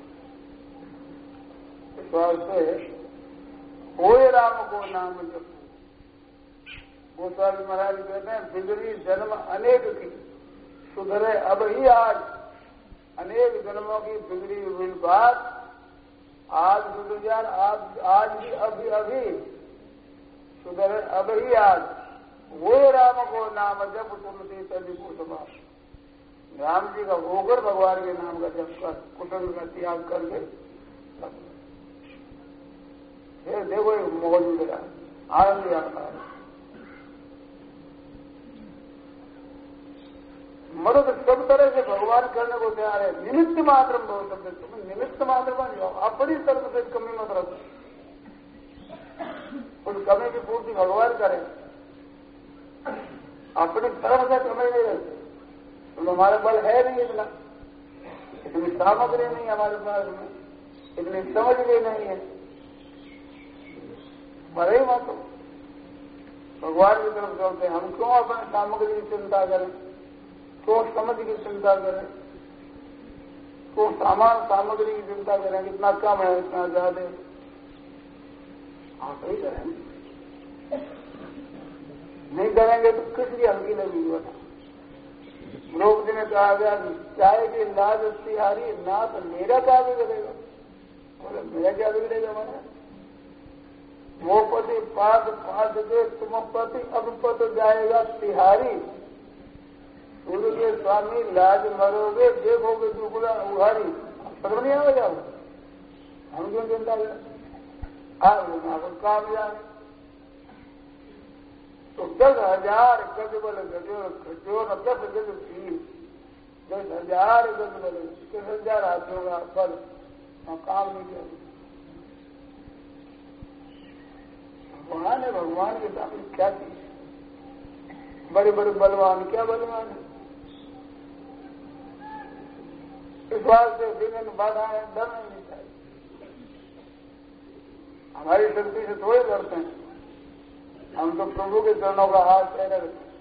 इस वास्ते होए राम को नाम जब वो स्वामी महाराज कहते हैं बिगड़ी जन्म अनेक की सुधरे अब ही आज। अनेक जन्मों की बिगड़ी हुई बात आज सुधर जाए, आज आज ही अभी अभी सुधरे अब ही आज। वो राम को नाम जब तुमसे तभी कुसुमा। राम जी का होकर भगवान के नाम का जब कर कुसुम का त्याग करके फिर देखो मौजूद है आनंद आता है। मर्द सब तरह से भगवान करने को तैयार है। निमित्त मात्र बहुत सकते, तुम निमित्त मात्र बन जाओ, अपनी तरफ से कमी मत रखो। उस कमी की पूर्ति भगवान करे, अपनी तरफ से कमी नहीं रहती। तो हमारे बल है नहीं इतना, इतनी सामग्री नहीं हमारे पास में, इतनी समझ भी नहीं है। बड़े मत भगवान की तरफ चलते, हम क्यों अपने सामग्री की चिंता करें, क्यों समझ की चिंता करें, क्यों सामान सामग्री की चिंता करें, कितना कम है इतना ज्यादा। आप ही करेंगे, नहीं करेंगे तो किस लिए हल्की लगेगी बता। लोग जी ने कहा गया चाहे कि लाज तिहारी ना तो मेरा क्या बिगड़ेगा, बोले मेरा क्या बिगड़ेगा। मैंने वो पति पाद पाद दे तुम पति अब पत जाएगा तिहारी। गुरु के स्वामी लाज मरोगे देखोगे दुगुना उहारी। समझ नहीं आ जाओ, हम क्यों चिंता करें, आप कामयाब। तो दस हजार गज बल गजो गजो न दस गज तीन, दस हजार गज बल दस हजार हाथियों का बल काम नहीं किया। भगवान है, भगवान के सामने क्या चीज। बड़े बड़े बलवान क्या बलवान है। इस बात से विघ्न बाधाएं डरना नहीं चाहिए। हमारी शक्ति से थोड़े डरते हैं, हम तो प्रभु के चरणों का हाथ पैर रखते हैं।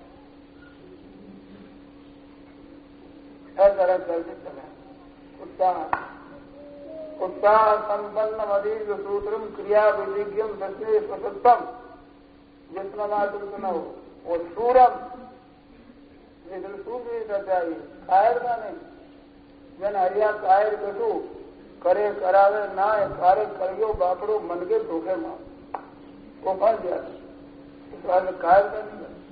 ऐसा करके चले उत्साह उत्साह संपन्न मदीज सूत्रम क्रिया विधिज्ञम दक्षिणे स्वसत्तम जितना मात्र सुना हो वो सूरम, लेकिन सूर्य चाहिए कायर का नहीं। जन हरिया कायर कटू करे करावे ना कार्य करियो बापड़ो मन के धोखे मार वो फंस जाते। इस बात में कायर का नहीं करते।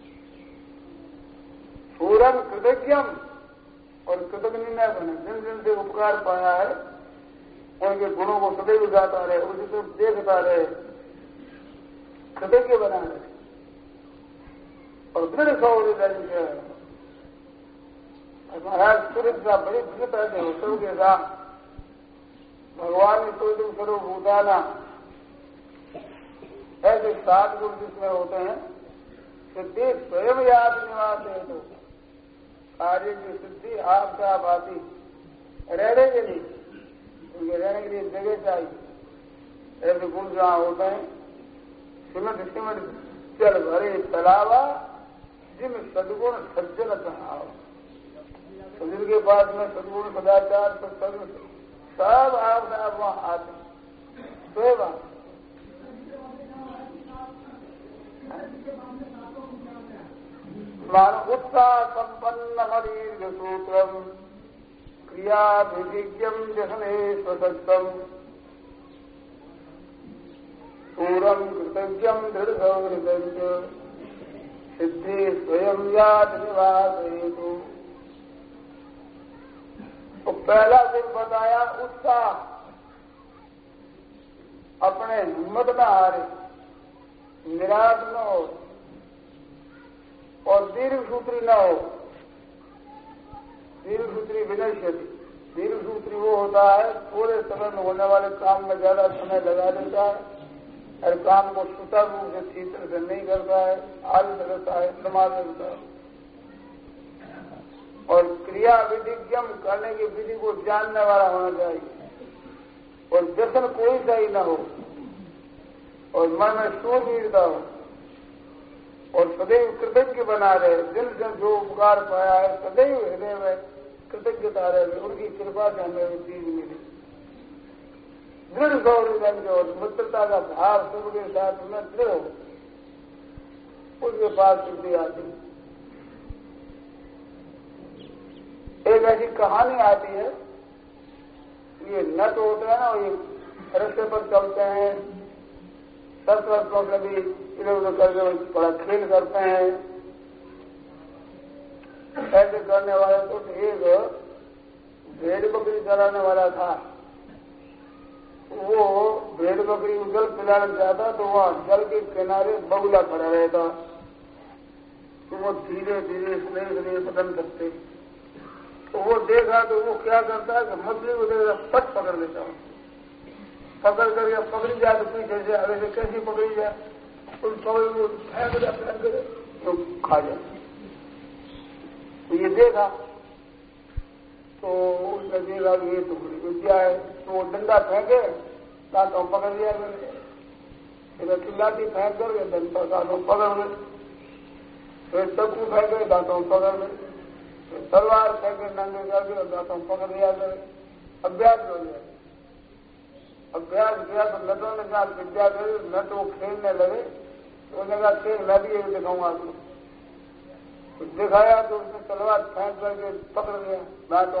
सूरम कृतज्ञम और कृतज्ञ न बने। जिन जिन से उपकार पाया है उनके गुणों को सदैव गाता रहे, उसी को देखता रहे, कृतज्ञ बना रहे और दृढ़ सौर्य। महाराज सूर्य का बड़ी भीत है उत्सव के साथ भगवान ने सूर्य स्वरूप भूताना ऐसे सात गुण जिसमें होते हैं सिद्धि स्वयं याद निवास है। तो कार्य की सिद्धि आपसे आप आती रहने के लिए, उनके रहने के लिए जगह चाहिए। ऐसे गुण जहाँ होते हैं सिमट सिमट चल भरे तलावा जिम सदगुण सज्जन कहा। जिनके पास में सदगुण सदाचार सत्संग सब आप आप वहां आते स्वयं। मान उत्साह संपन्न मदीर्घ सूत्रम क्रिया विधिज्ञम जहने स्वसक्तम सूरम कृतज्ञम दृढ़ सौहृदं सिद्धि स्वयं याद निवास हेतु। तो पहला गुण बताया उत्साह, अपने हिम्मत न हारे, निराश न हो और दीर्घ सूत्री न हो। दीर्घ सूत्री विनश्यति, दीर्घ सूत्री वो होता है पूरे समय में होने वाले काम में ज्यादा समय लगा देता है और काम को सुचारू रूप से ठीक तरह से नहीं करता है, आलस रहता है, प्रमाद रहता है। और क्रिया विधिज्ञम, करने की विधि को जानने वाला होना चाहिए और व्यसन कोई सा ही न हो और मन में शूरवीरता हो और सदैव कृतज्ञ बना रहे। दिल से जो उपकार पाया है सदैव हृदय में कृतज्ञता रहे, उनकी कृपा से हमें वो चीज मिली। दृढ़ सौहृदं और मित्रता का भाव सबके साथ में दृढ़ हो, उसके पास सिद्धि आती। एक ऐसी कहानी आती है, ये नट होते हैं ना, ये रस्ते पर चलते हैं, दस वर्ष लोग कभी इधर उधर करके बड़ा खेल करते हैं। ऐसे करने वाला तो एक भेड़ बकरी चलाने वाला था। वो भेड़ बकरी को जल पिलाना चाहता तो वहां जल के किनारे बगुला खड़ा रहता, तो वो धीरे धीरे स्नेह स्नेह पतन करते। तो वो देखा तो वो क्या करता है कि मछली को देखा पट पकड़ लेता हूं, पकड़ कर या पकड़ी जाए तो पीछे से अरे से कैसी पकड़ी जाए, उस पकड़ी को फेंक दे फेंक दे तो खा जाए। तो ये देखा तो उसने देखा कि ये टुकड़ी विद्या है, तो वो डंडा फेंके दांतों पकड़ लिया मैंने, फिर लाठी फेंक करके डंडा दांतों पकड़ गए, फिर चक्कू फेंके दांतों पकड़ गए, फिर तलवार फेंके नंगे करके दांतों पकड़ लिया गए। अभ्यास हो गया, अभ्यास किया तो नटों ने कहा विद्या करी, नट वो खेलने लगे तो उन्होंने कहा खेल मैं भी ये दिखाऊंगा आपको। कुछ दिखाया तो उसने तलवार फेंक करके पकड़ लिया दांतों।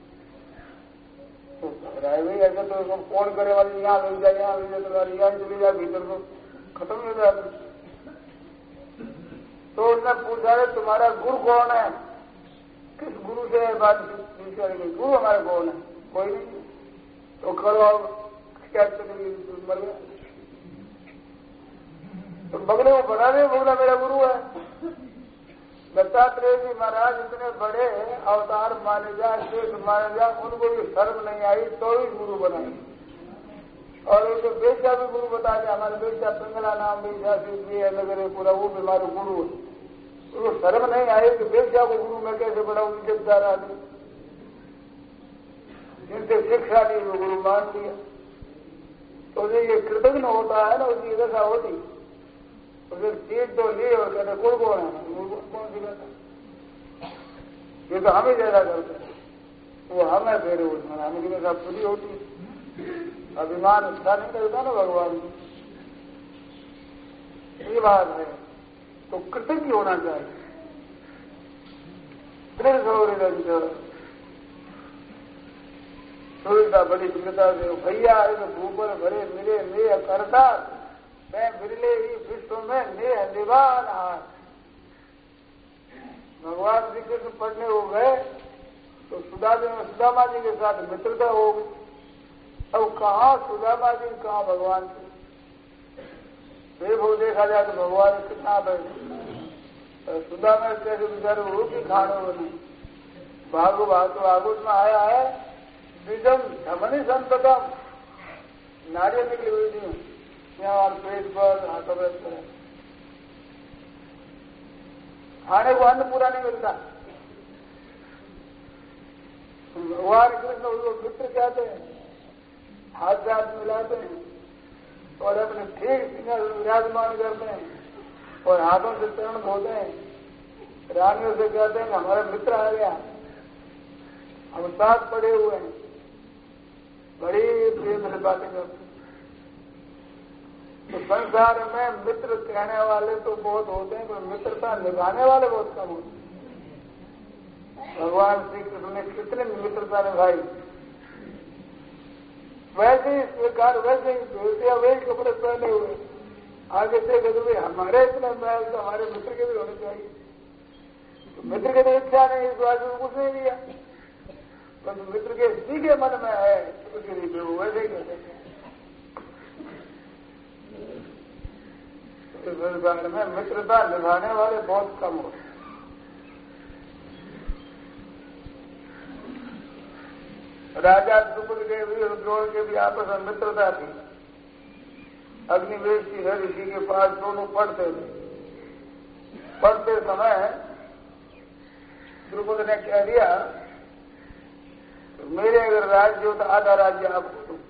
तो राय भाई ऐसा तो कौन करे वाली, यहाँ मिल जाए यहाँ मिल जाए तलवार, यहाँ चली जाए भीतर को खत्म हो जाए। तो उसने पूछा है तुम्हारा गुरु कौन है, किस गुरु से बात पूछी? गुरु हमारे कौन है? कोई नहीं। तो करो क्या मर गया। तो बगले को बना रहे, बगला मेरा गुरु है। दत्तात्रेय जी महाराज इतने बड़े अवतार माने जाए, शेष माने जाए, उनको भी शर्म नहीं आई तो ही गुरु बनाई। और उनको बेचा भी गुरु बता दिया, हमारे बेचा पिंगला नाम बेचा जी है नगर पूरा, वो भी हमारे गुरु है। उनको शर्म नहीं आई कि बेचा को गुरु में कैसे बनाऊं, इज्जतदार आदमी जिनसे शिक्षा ली वो गुरु मान लिया। तो ये कृतज्ञ होता है ना, उसकी दशा होती। उसे चीज तो ली और कहते गुरु कौन है, कौन सी कहता, ये तो हमें ज्यादा करते हैं, वो हमें फेरे उसमें हमें की दशा पूरी होती। अभिमान अच्छा नहीं करता ना भगवान की, ये बात है। तो कृतज्ञ होना चाहिए। दृढ़ सौहृदं सुविधा बड़ी चिंता से भैया भूपर भरे मिले नेह करता, मैं बिरले ही विश्व में नेह निभान हार। भगवान श्री कृष्ण पढ़ने हो गए तो सुदामा में सुदामा जी के साथ मित्रता हो गई। अब कहाँ सुदामा जी, कहाँ भगवान से वो देखा जाए तो भगवान कितना बैठे, सुदामा कैसे बेचारे रोटी खाने बने। भागो भागो आगुत में आया है बीजम धमनी संततम, नारियल निकली हुई थी यहाँ पेट पर हाथों पर। खाने को अन्न पूरा नहीं मिलता। भगवान कृष्ण उसको मित्र कहते हैं, हाथ हाथ मिलाते हैं और अपने ठीक विराजमान करते हैं और हाथों से चरण धोते हैं। रानियों से कहते हैं हमारा मित्र आ गया, हम साथ पड़े हुए हैं, बड़ी प्रेम से बातें करते। तो संसार में मित्र कहने वाले तो बहुत होते हैं, पर मित्रता निभाने वाले बहुत कम होते हैं। भगवान श्री कृष्ण ने कितने मित्रता निभाई, वैसे ही स्वीकार, वैसे ही बेटिया वही कपड़े पहने हुए आगे से कहते हमारे इतने महल तो हमारे मित्र के भी होने चाहिए। तो मित्र की तो इच्छा नहीं, इस बात में कुछ नहीं दिया, पर तो मित्र के सीधे मन में है उसके लिए वो वैसे ही कहते हैं। इस संसार में मित्रता निभाने वाले बहुत कम होते हैं। राजा द्रुपद के भी और द्रोण के भी आपस में मित्रता थी। अग्निवेश की ऋषि के पास दोनों पढ़ते थे। पढ़ते समय द्रुपद ने कह दिया तो मेरे अगर राज्य हो तो आधा राज्य आपको दूं।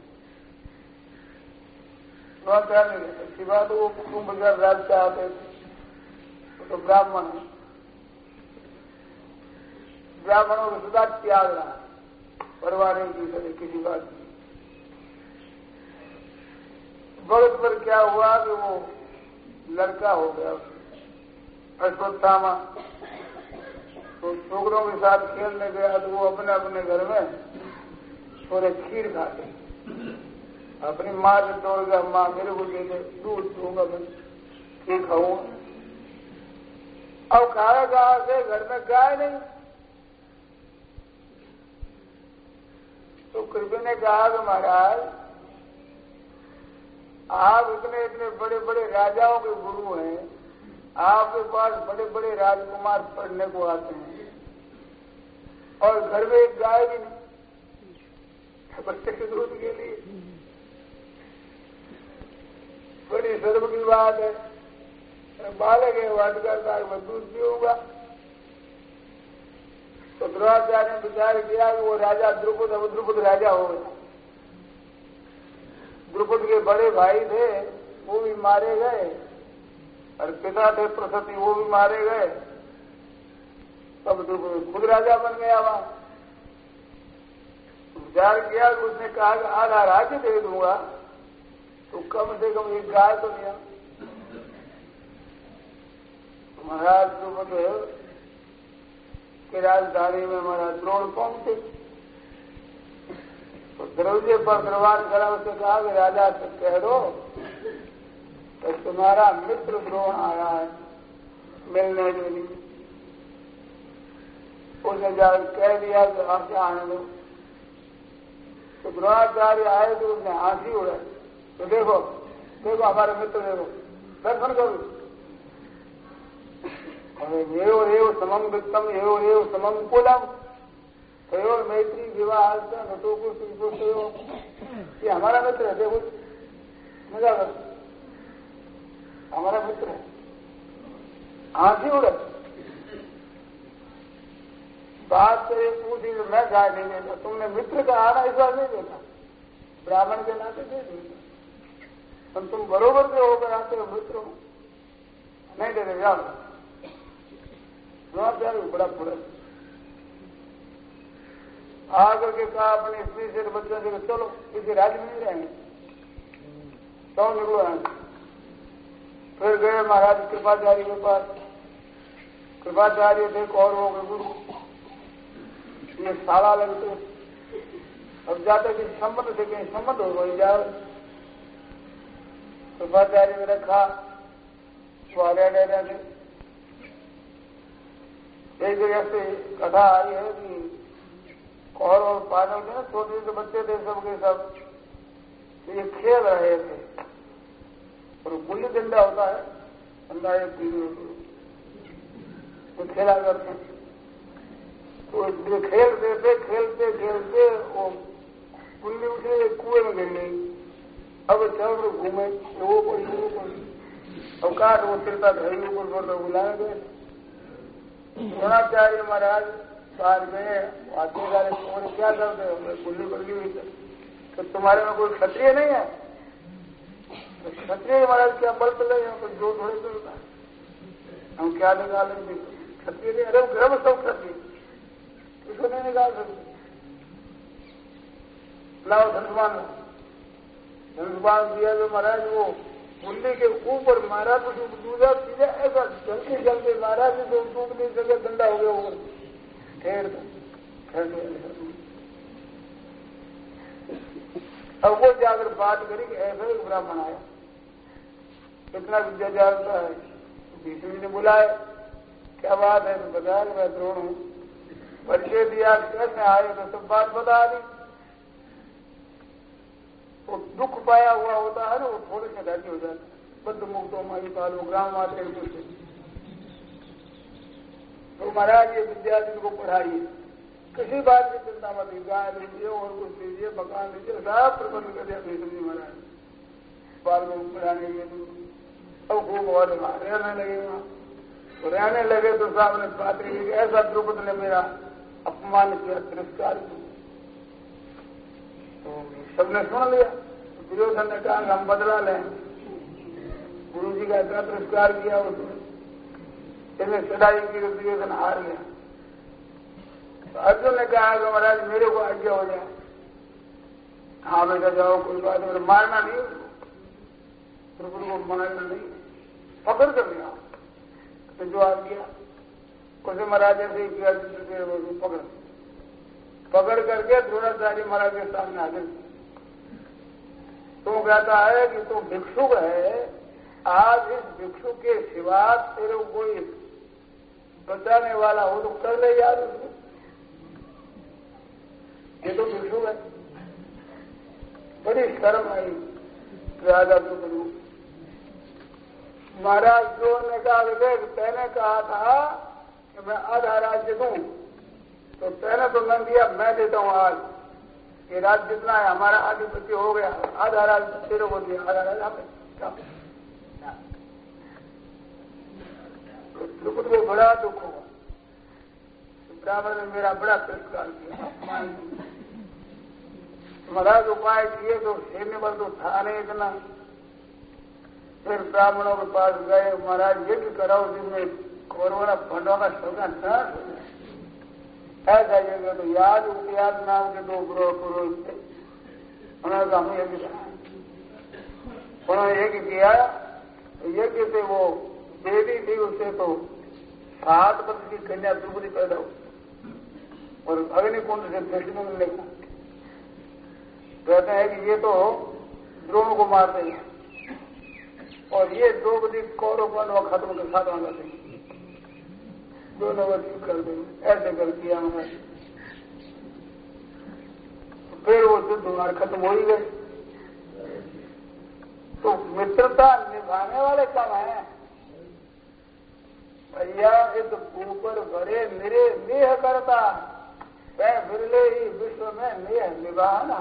अच्छी बात वो कुंभ राज्य चाहते थे, तो ब्राह्मण है, ब्राह्मणों को सदा त्याग रहा, परवाह नहीं की करे किसी बात की। भगत पर क्या हुआ कि वो लड़का हो गया अश्वत्थामा, तो छोकरों के साथ खेलने गया तो वो अपने अपने घर में थोड़े खीर खाते, अपनी माँ से तोड़ गया, माँ मेरे को दे दे, दूध दूंगा मैं, खीर खाऊंगा। अब खाया कहा से, घर में गाय नहीं। तो कृष्ण ने कहा कि महाराज आप इतने इतने बड़े बड़े राजाओं के गुरु हैं, आपके पास बड़े बड़े राजकुमार पढ़ने को आते हैं और घर में एक गाय भी नहीं बच्चे के दूध के लिए। बड़ी शर्म की बात है, बालक है वाट करता है, मैं दूध पीऊंगा। तो द्रोणाचार्य ने विचार किया कि वो राजा द्रुपद, अब द्रुपद राजा हो गया। द्रुपद के बड़े भाई थे वो भी मारे गए और पिता थे प्रसति वो भी मारे गए, तब द्रुपद खुद राजा बन गया। वहां विचार किया कि उसने कहा कि आधा राज्य दे दूंगा तो कम से कम एक गाय तो दिया। महाराज द्रुपद की राजधानी में हमारा द्रोण पहुंचे तो दरवाजे पर दरबार करा, उससे कहा कि राजा से कह दो तो तुम्हारा मित्र द्रोण आया है मिलने के लिए। उसने जाकर कह दिया कि आप आने दो। तो द्रोणाचार्य आए तो उसने हंसी उड़ाई, तो देखो देखो हमारे मित्र, देखो दर्शन करो, एव एव समम वित्तम एव एव समम कुलम तयोर मैत्री विवाह नटोको सुखो, ये हमारा मित्र है। देखो मजा कर, हमारा मित्र है। हंसी उड़े, बात तो ये पूछी तो मैं गाय नहीं देता, तुमने मित्र का आना इस बार नहीं देता, ब्राह्मण के नाते दे देता, तुम बरोबर के होकर आते हो, मित्र हो नहीं देते, जाओ। बड़ा बुरा आकर के कहा अपने स्त्री से बच्चों से, चलो किसी राज्य में नहीं रहेंगे, तो निकलो यहाँ। फिर गए महाराज कृपाचार्य के पास। कृपाचार्य थे कौरवों के गुरु, ये साला लगते, अब जाते कि संबंध से कहीं संबंध हो वही जाओ। कृपाचार्य ने रखा स्वाले डेरे थे। एक जगह से कथा आई है कि कौरव और पांडव के ना छोटे छोटे बच्चे थे सबके सब, तो ये खेल रहे थे और गुल्ली डंडा होता है, डंडा एक पीली तो खेला करते हैं। तो जो खेलते थे खेलते खेलते वो गुल्ली उठे कुएं में गिर गई। अब चल घूमे वो कोई वो कोई अब काट वो चिरता घर ऊपर पर बुलाए गए। द्रोणाचार्य महाराज बाहर गए, आते गारे तुम्हारे क्या करते हो, गुल्ली पड़ गई तो तुम्हारे में कोई क्षत्रिय नहीं है? तो क्षत्रिय महाराज क्या बल चले, कोई जो थोड़े चलता है, हम क्या निकालेंगे क्षत्रिय नहीं? अरे घर में सब क्षत्रिय, किसको नहीं निकाल सकते। लाओ धनुष्मान, धनुष्मान दिया जो महाराज वो कुंडी के ऊपर मारा तो दूसरा सीधा ऐसा जल्दी जल्दी मारा कि तो टूट नहीं सके, डंडा हो गया ऊपर ठेर अब वो जाकर बात करी कि ऐसा ही ब्राह्मण आया, कितना विद्या जानता है। भीष्म ने बुलाए, क्या बात है? तो बताया कि मैं द्रोण हूं। परिचय दिया, कैसे आए, तो सब बात बता दी। वो दुख पाया हुआ होता है ना, वो थोड़े से राजी हो जाता है। बद्ध मुक्तो माई पालो ग्राम आते हैं। तो महाराज ये विद्यार्थी को पढ़ाइए, किसी बात की चिंता मत, गाय लीजिए और कुछ लीजिए, मकान लीजिए, सब प्रबंध कर दिया भीष्म जी महाराज बाल को पढ़ाने के लिए। अब खूब और रहने लगे वहां, तो रहने लगे तो साहब ने बात की, ऐसा द्रुपद ने मेरा अपमान किया, तिरस्कार किया। तो सबने सुन लिया। दुर्योधन ने कहा हम बदला लें, गुरु जी का इतना तिरस्कार किया उसने, इसने चढ़ाई की, दुर्योधन हार गया। तो अर्जुन ने कहा कि महाराज मेरे को आज्ञा हो जाए। हाँ बेटा जाओ, कोई बात नहीं, मारना नहीं उसको, द्रुपद को मारना नहीं, पकड़ कर लिया। तो जो आ गया उसे महाराज ऐसे ही किया, पकड़ पकड़ करके द्रोणाचार्य महाराज के सामने हाजिर। तो कहता है कि तू भिक्षुक है, आज इस भिक्षुक के सिवा तेरे को कोई बचाने वाला हो तो कर ले यार उसको, ये तो भिक्षुक है। बड़ी शर्म आई राजा को। महाराज जो ने कहा देख, मैंने कहा था कि मैं आधा राज्य दूं, तो पहले तो मैं दिया, मैं देता हूं आज। ये राज्य जितना है हमारा आधिपत्य हो गया, आधा राज्य तेरे को दिया, आधा राज्य हमें। द्रुपद को बड़ा दुख हुआ, ब्राह्मण ने मेरा बड़ा तिरस्कार किया। महाराज उपाय किए तो सैन्य बल तो था नहीं इतना। फिर ब्राह्मणों के पास गए, महाराज यज्ञ कराओ जिसमें कौरवों भंडों का सबका नाश हो जाए। ऐसा यज्ञ तो याद उपयाद नाम के दो ग्रह पुरुष थे, उन्होंने हम यज्ञ करा। उन्होंने यज्ञ किया, यज्ञ से वो देवी थी, उससे तो सात वर्ष की कन्या द्रुपदी पैदा हुई और अग्निकुंड से कृष्ण मिलने का। कहते हैं कि ये तो द्रोण को मार देंगे और ये द्रौपदी कौरव पांडव खत्म के साथ आना देंगे, दोनों ठीक कर देंगे। ऐसे कर दिया हमने। फिर वो युद्ध हमारे खत्म हो ही गए। तो मित्रता निभाने वाले कम है भैया, इस ऊपर बड़े मेरे नेह करता, मैं बिरले ही विश्व में नेह निभाना।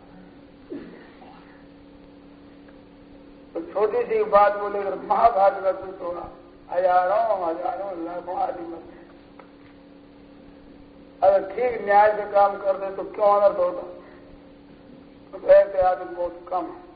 तो छोटी सी बात बोले महाभारत का युद्ध होगा, हजारों हजारों लाखों आदमी मरते। अगर ठीक न्याय से काम कर दे तो क्यों अनर्थ होता? तो ऐसे आदमी बहुत कम है।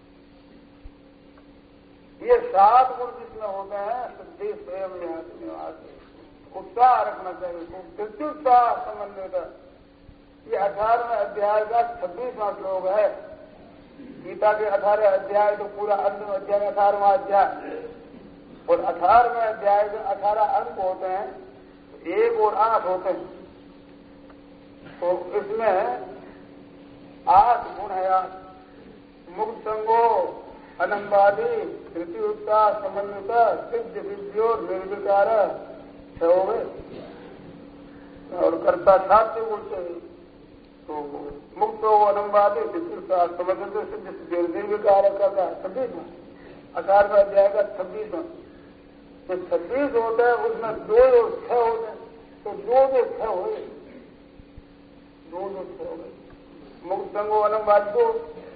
ये सात गुण जिसमें होते हैं, सिद्धि स्वयं उत्साह रखना चाहिए, प्रत्युत्साह समन्वित। ये अठारहवें अध्याय का छब्बीसवां श्लोक है। गीता के अठारह अध्याय तो पूरा अंतिम अध्याय अठारहवां अध्याय, और अठारहवें अध्याय के अठारह अंक होते हैं, एक और आठ होते हैं। तो इसमें आठ गुण है। आठ मुक्त संगो अनंबादी धृति उत्साह समन्वित सिद्ध विद्यो निर्विकार छह हो गए, और कर्ता सात गुण से। तो मुक्त हो अनंबादी धृति उत्साह समन्वित सिद्ध सिद्धि निर्विकार करता छब्बीस में, अठारहवें अध्याय का छब्बीस में। तो छब्बीस होते हैं, उसमें दो और छह होते हैं, तो दो दो छह हो गए, दो दो छह हो गए। मुक्त संगो अनंबादी दो,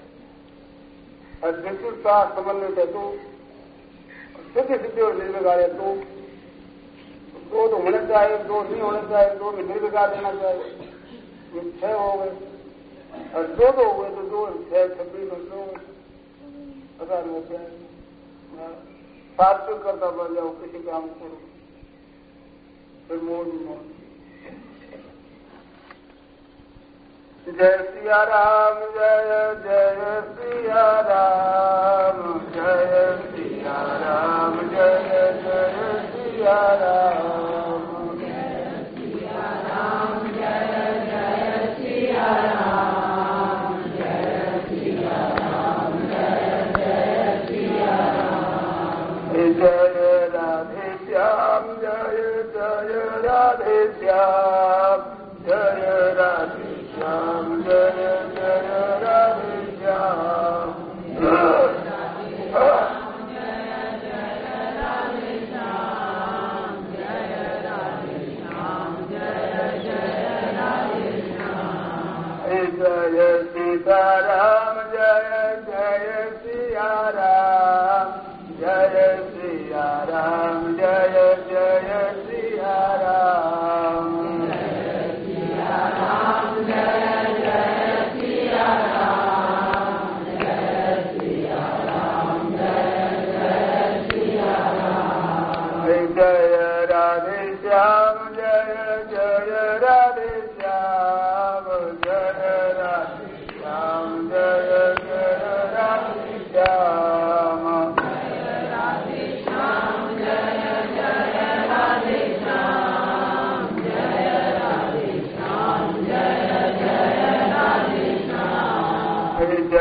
उत्साह समन्वित है दो, सिद्धि सिद्धि और निर्विकार है दो। दो तो होने चाहिए, दो नहीं होने चाहिए, दो में निर्विकार देना चाहिए। ये छह हो गए, और दो दो हुए तो दो छह छब्बीस और दो हजार हो जाए। सात्विक करता बढ़ जाओ, किसी काम करो, फिर मोड़ मोड़। जय सिया राम, जय जय सिया राम, जय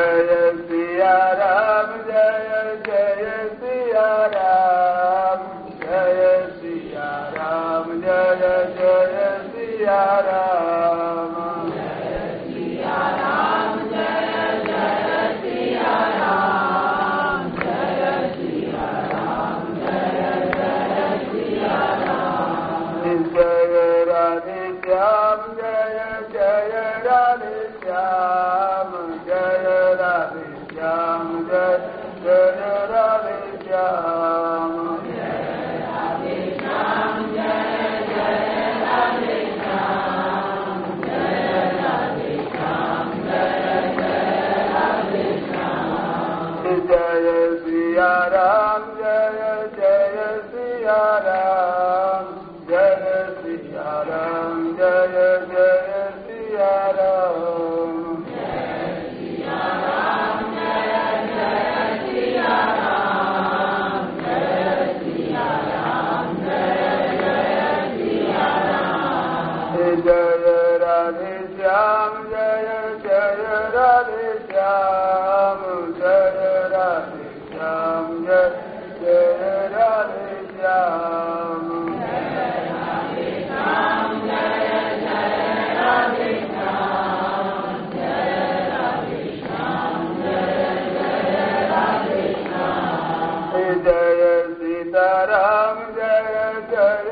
जय सिया राम जय जय सिया राम जय सिया राम जय जय सिया राम जय सिया राम जय जय सिया राम जय सिया राम जय जय सिया राम जय राधे श्याम जय जय राधे श्याम जय राधे श्याम जय जय राधे श्याम जय राधे श्याम जय जय राधे श्याम जय राधे श्याम जय जय राधे श्याम जय सिया राम जय जय सिया राम जय सिया राम जय जय सिया राम जय सिया राम जय जय सिया राम जय सिया राम जय जय सिया राम जय राधे श्याम जय जय राधे श्याम जय राधे श्याम जय जय राधे श्याम जय राधे श्याम जय जय राधे श्याम जय राधे श्याम जय जय राधे श्याम जय सीताराम जय जय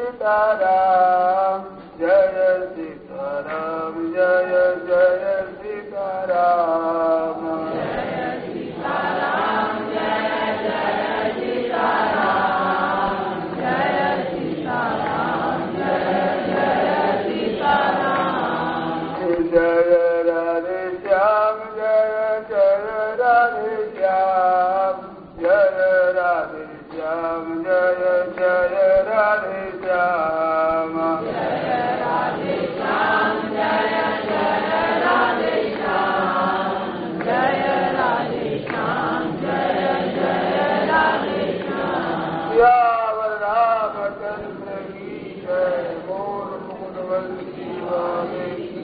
सीताराम जय सीताराम जय जय सीताराम जय सीताराम जय जय सीताराम जय सीताराम जय जय सीताराम जय राधे श्याम जय जय राधे श्याम जय राधे श्याम जय जय राधे श्याम जय राधे श्याम जय जय राधे श्याम जय राधे श्याम जय जय राधे श्याम सियावर रामचंद्र की जय बोल मुकुंद वंशी वाले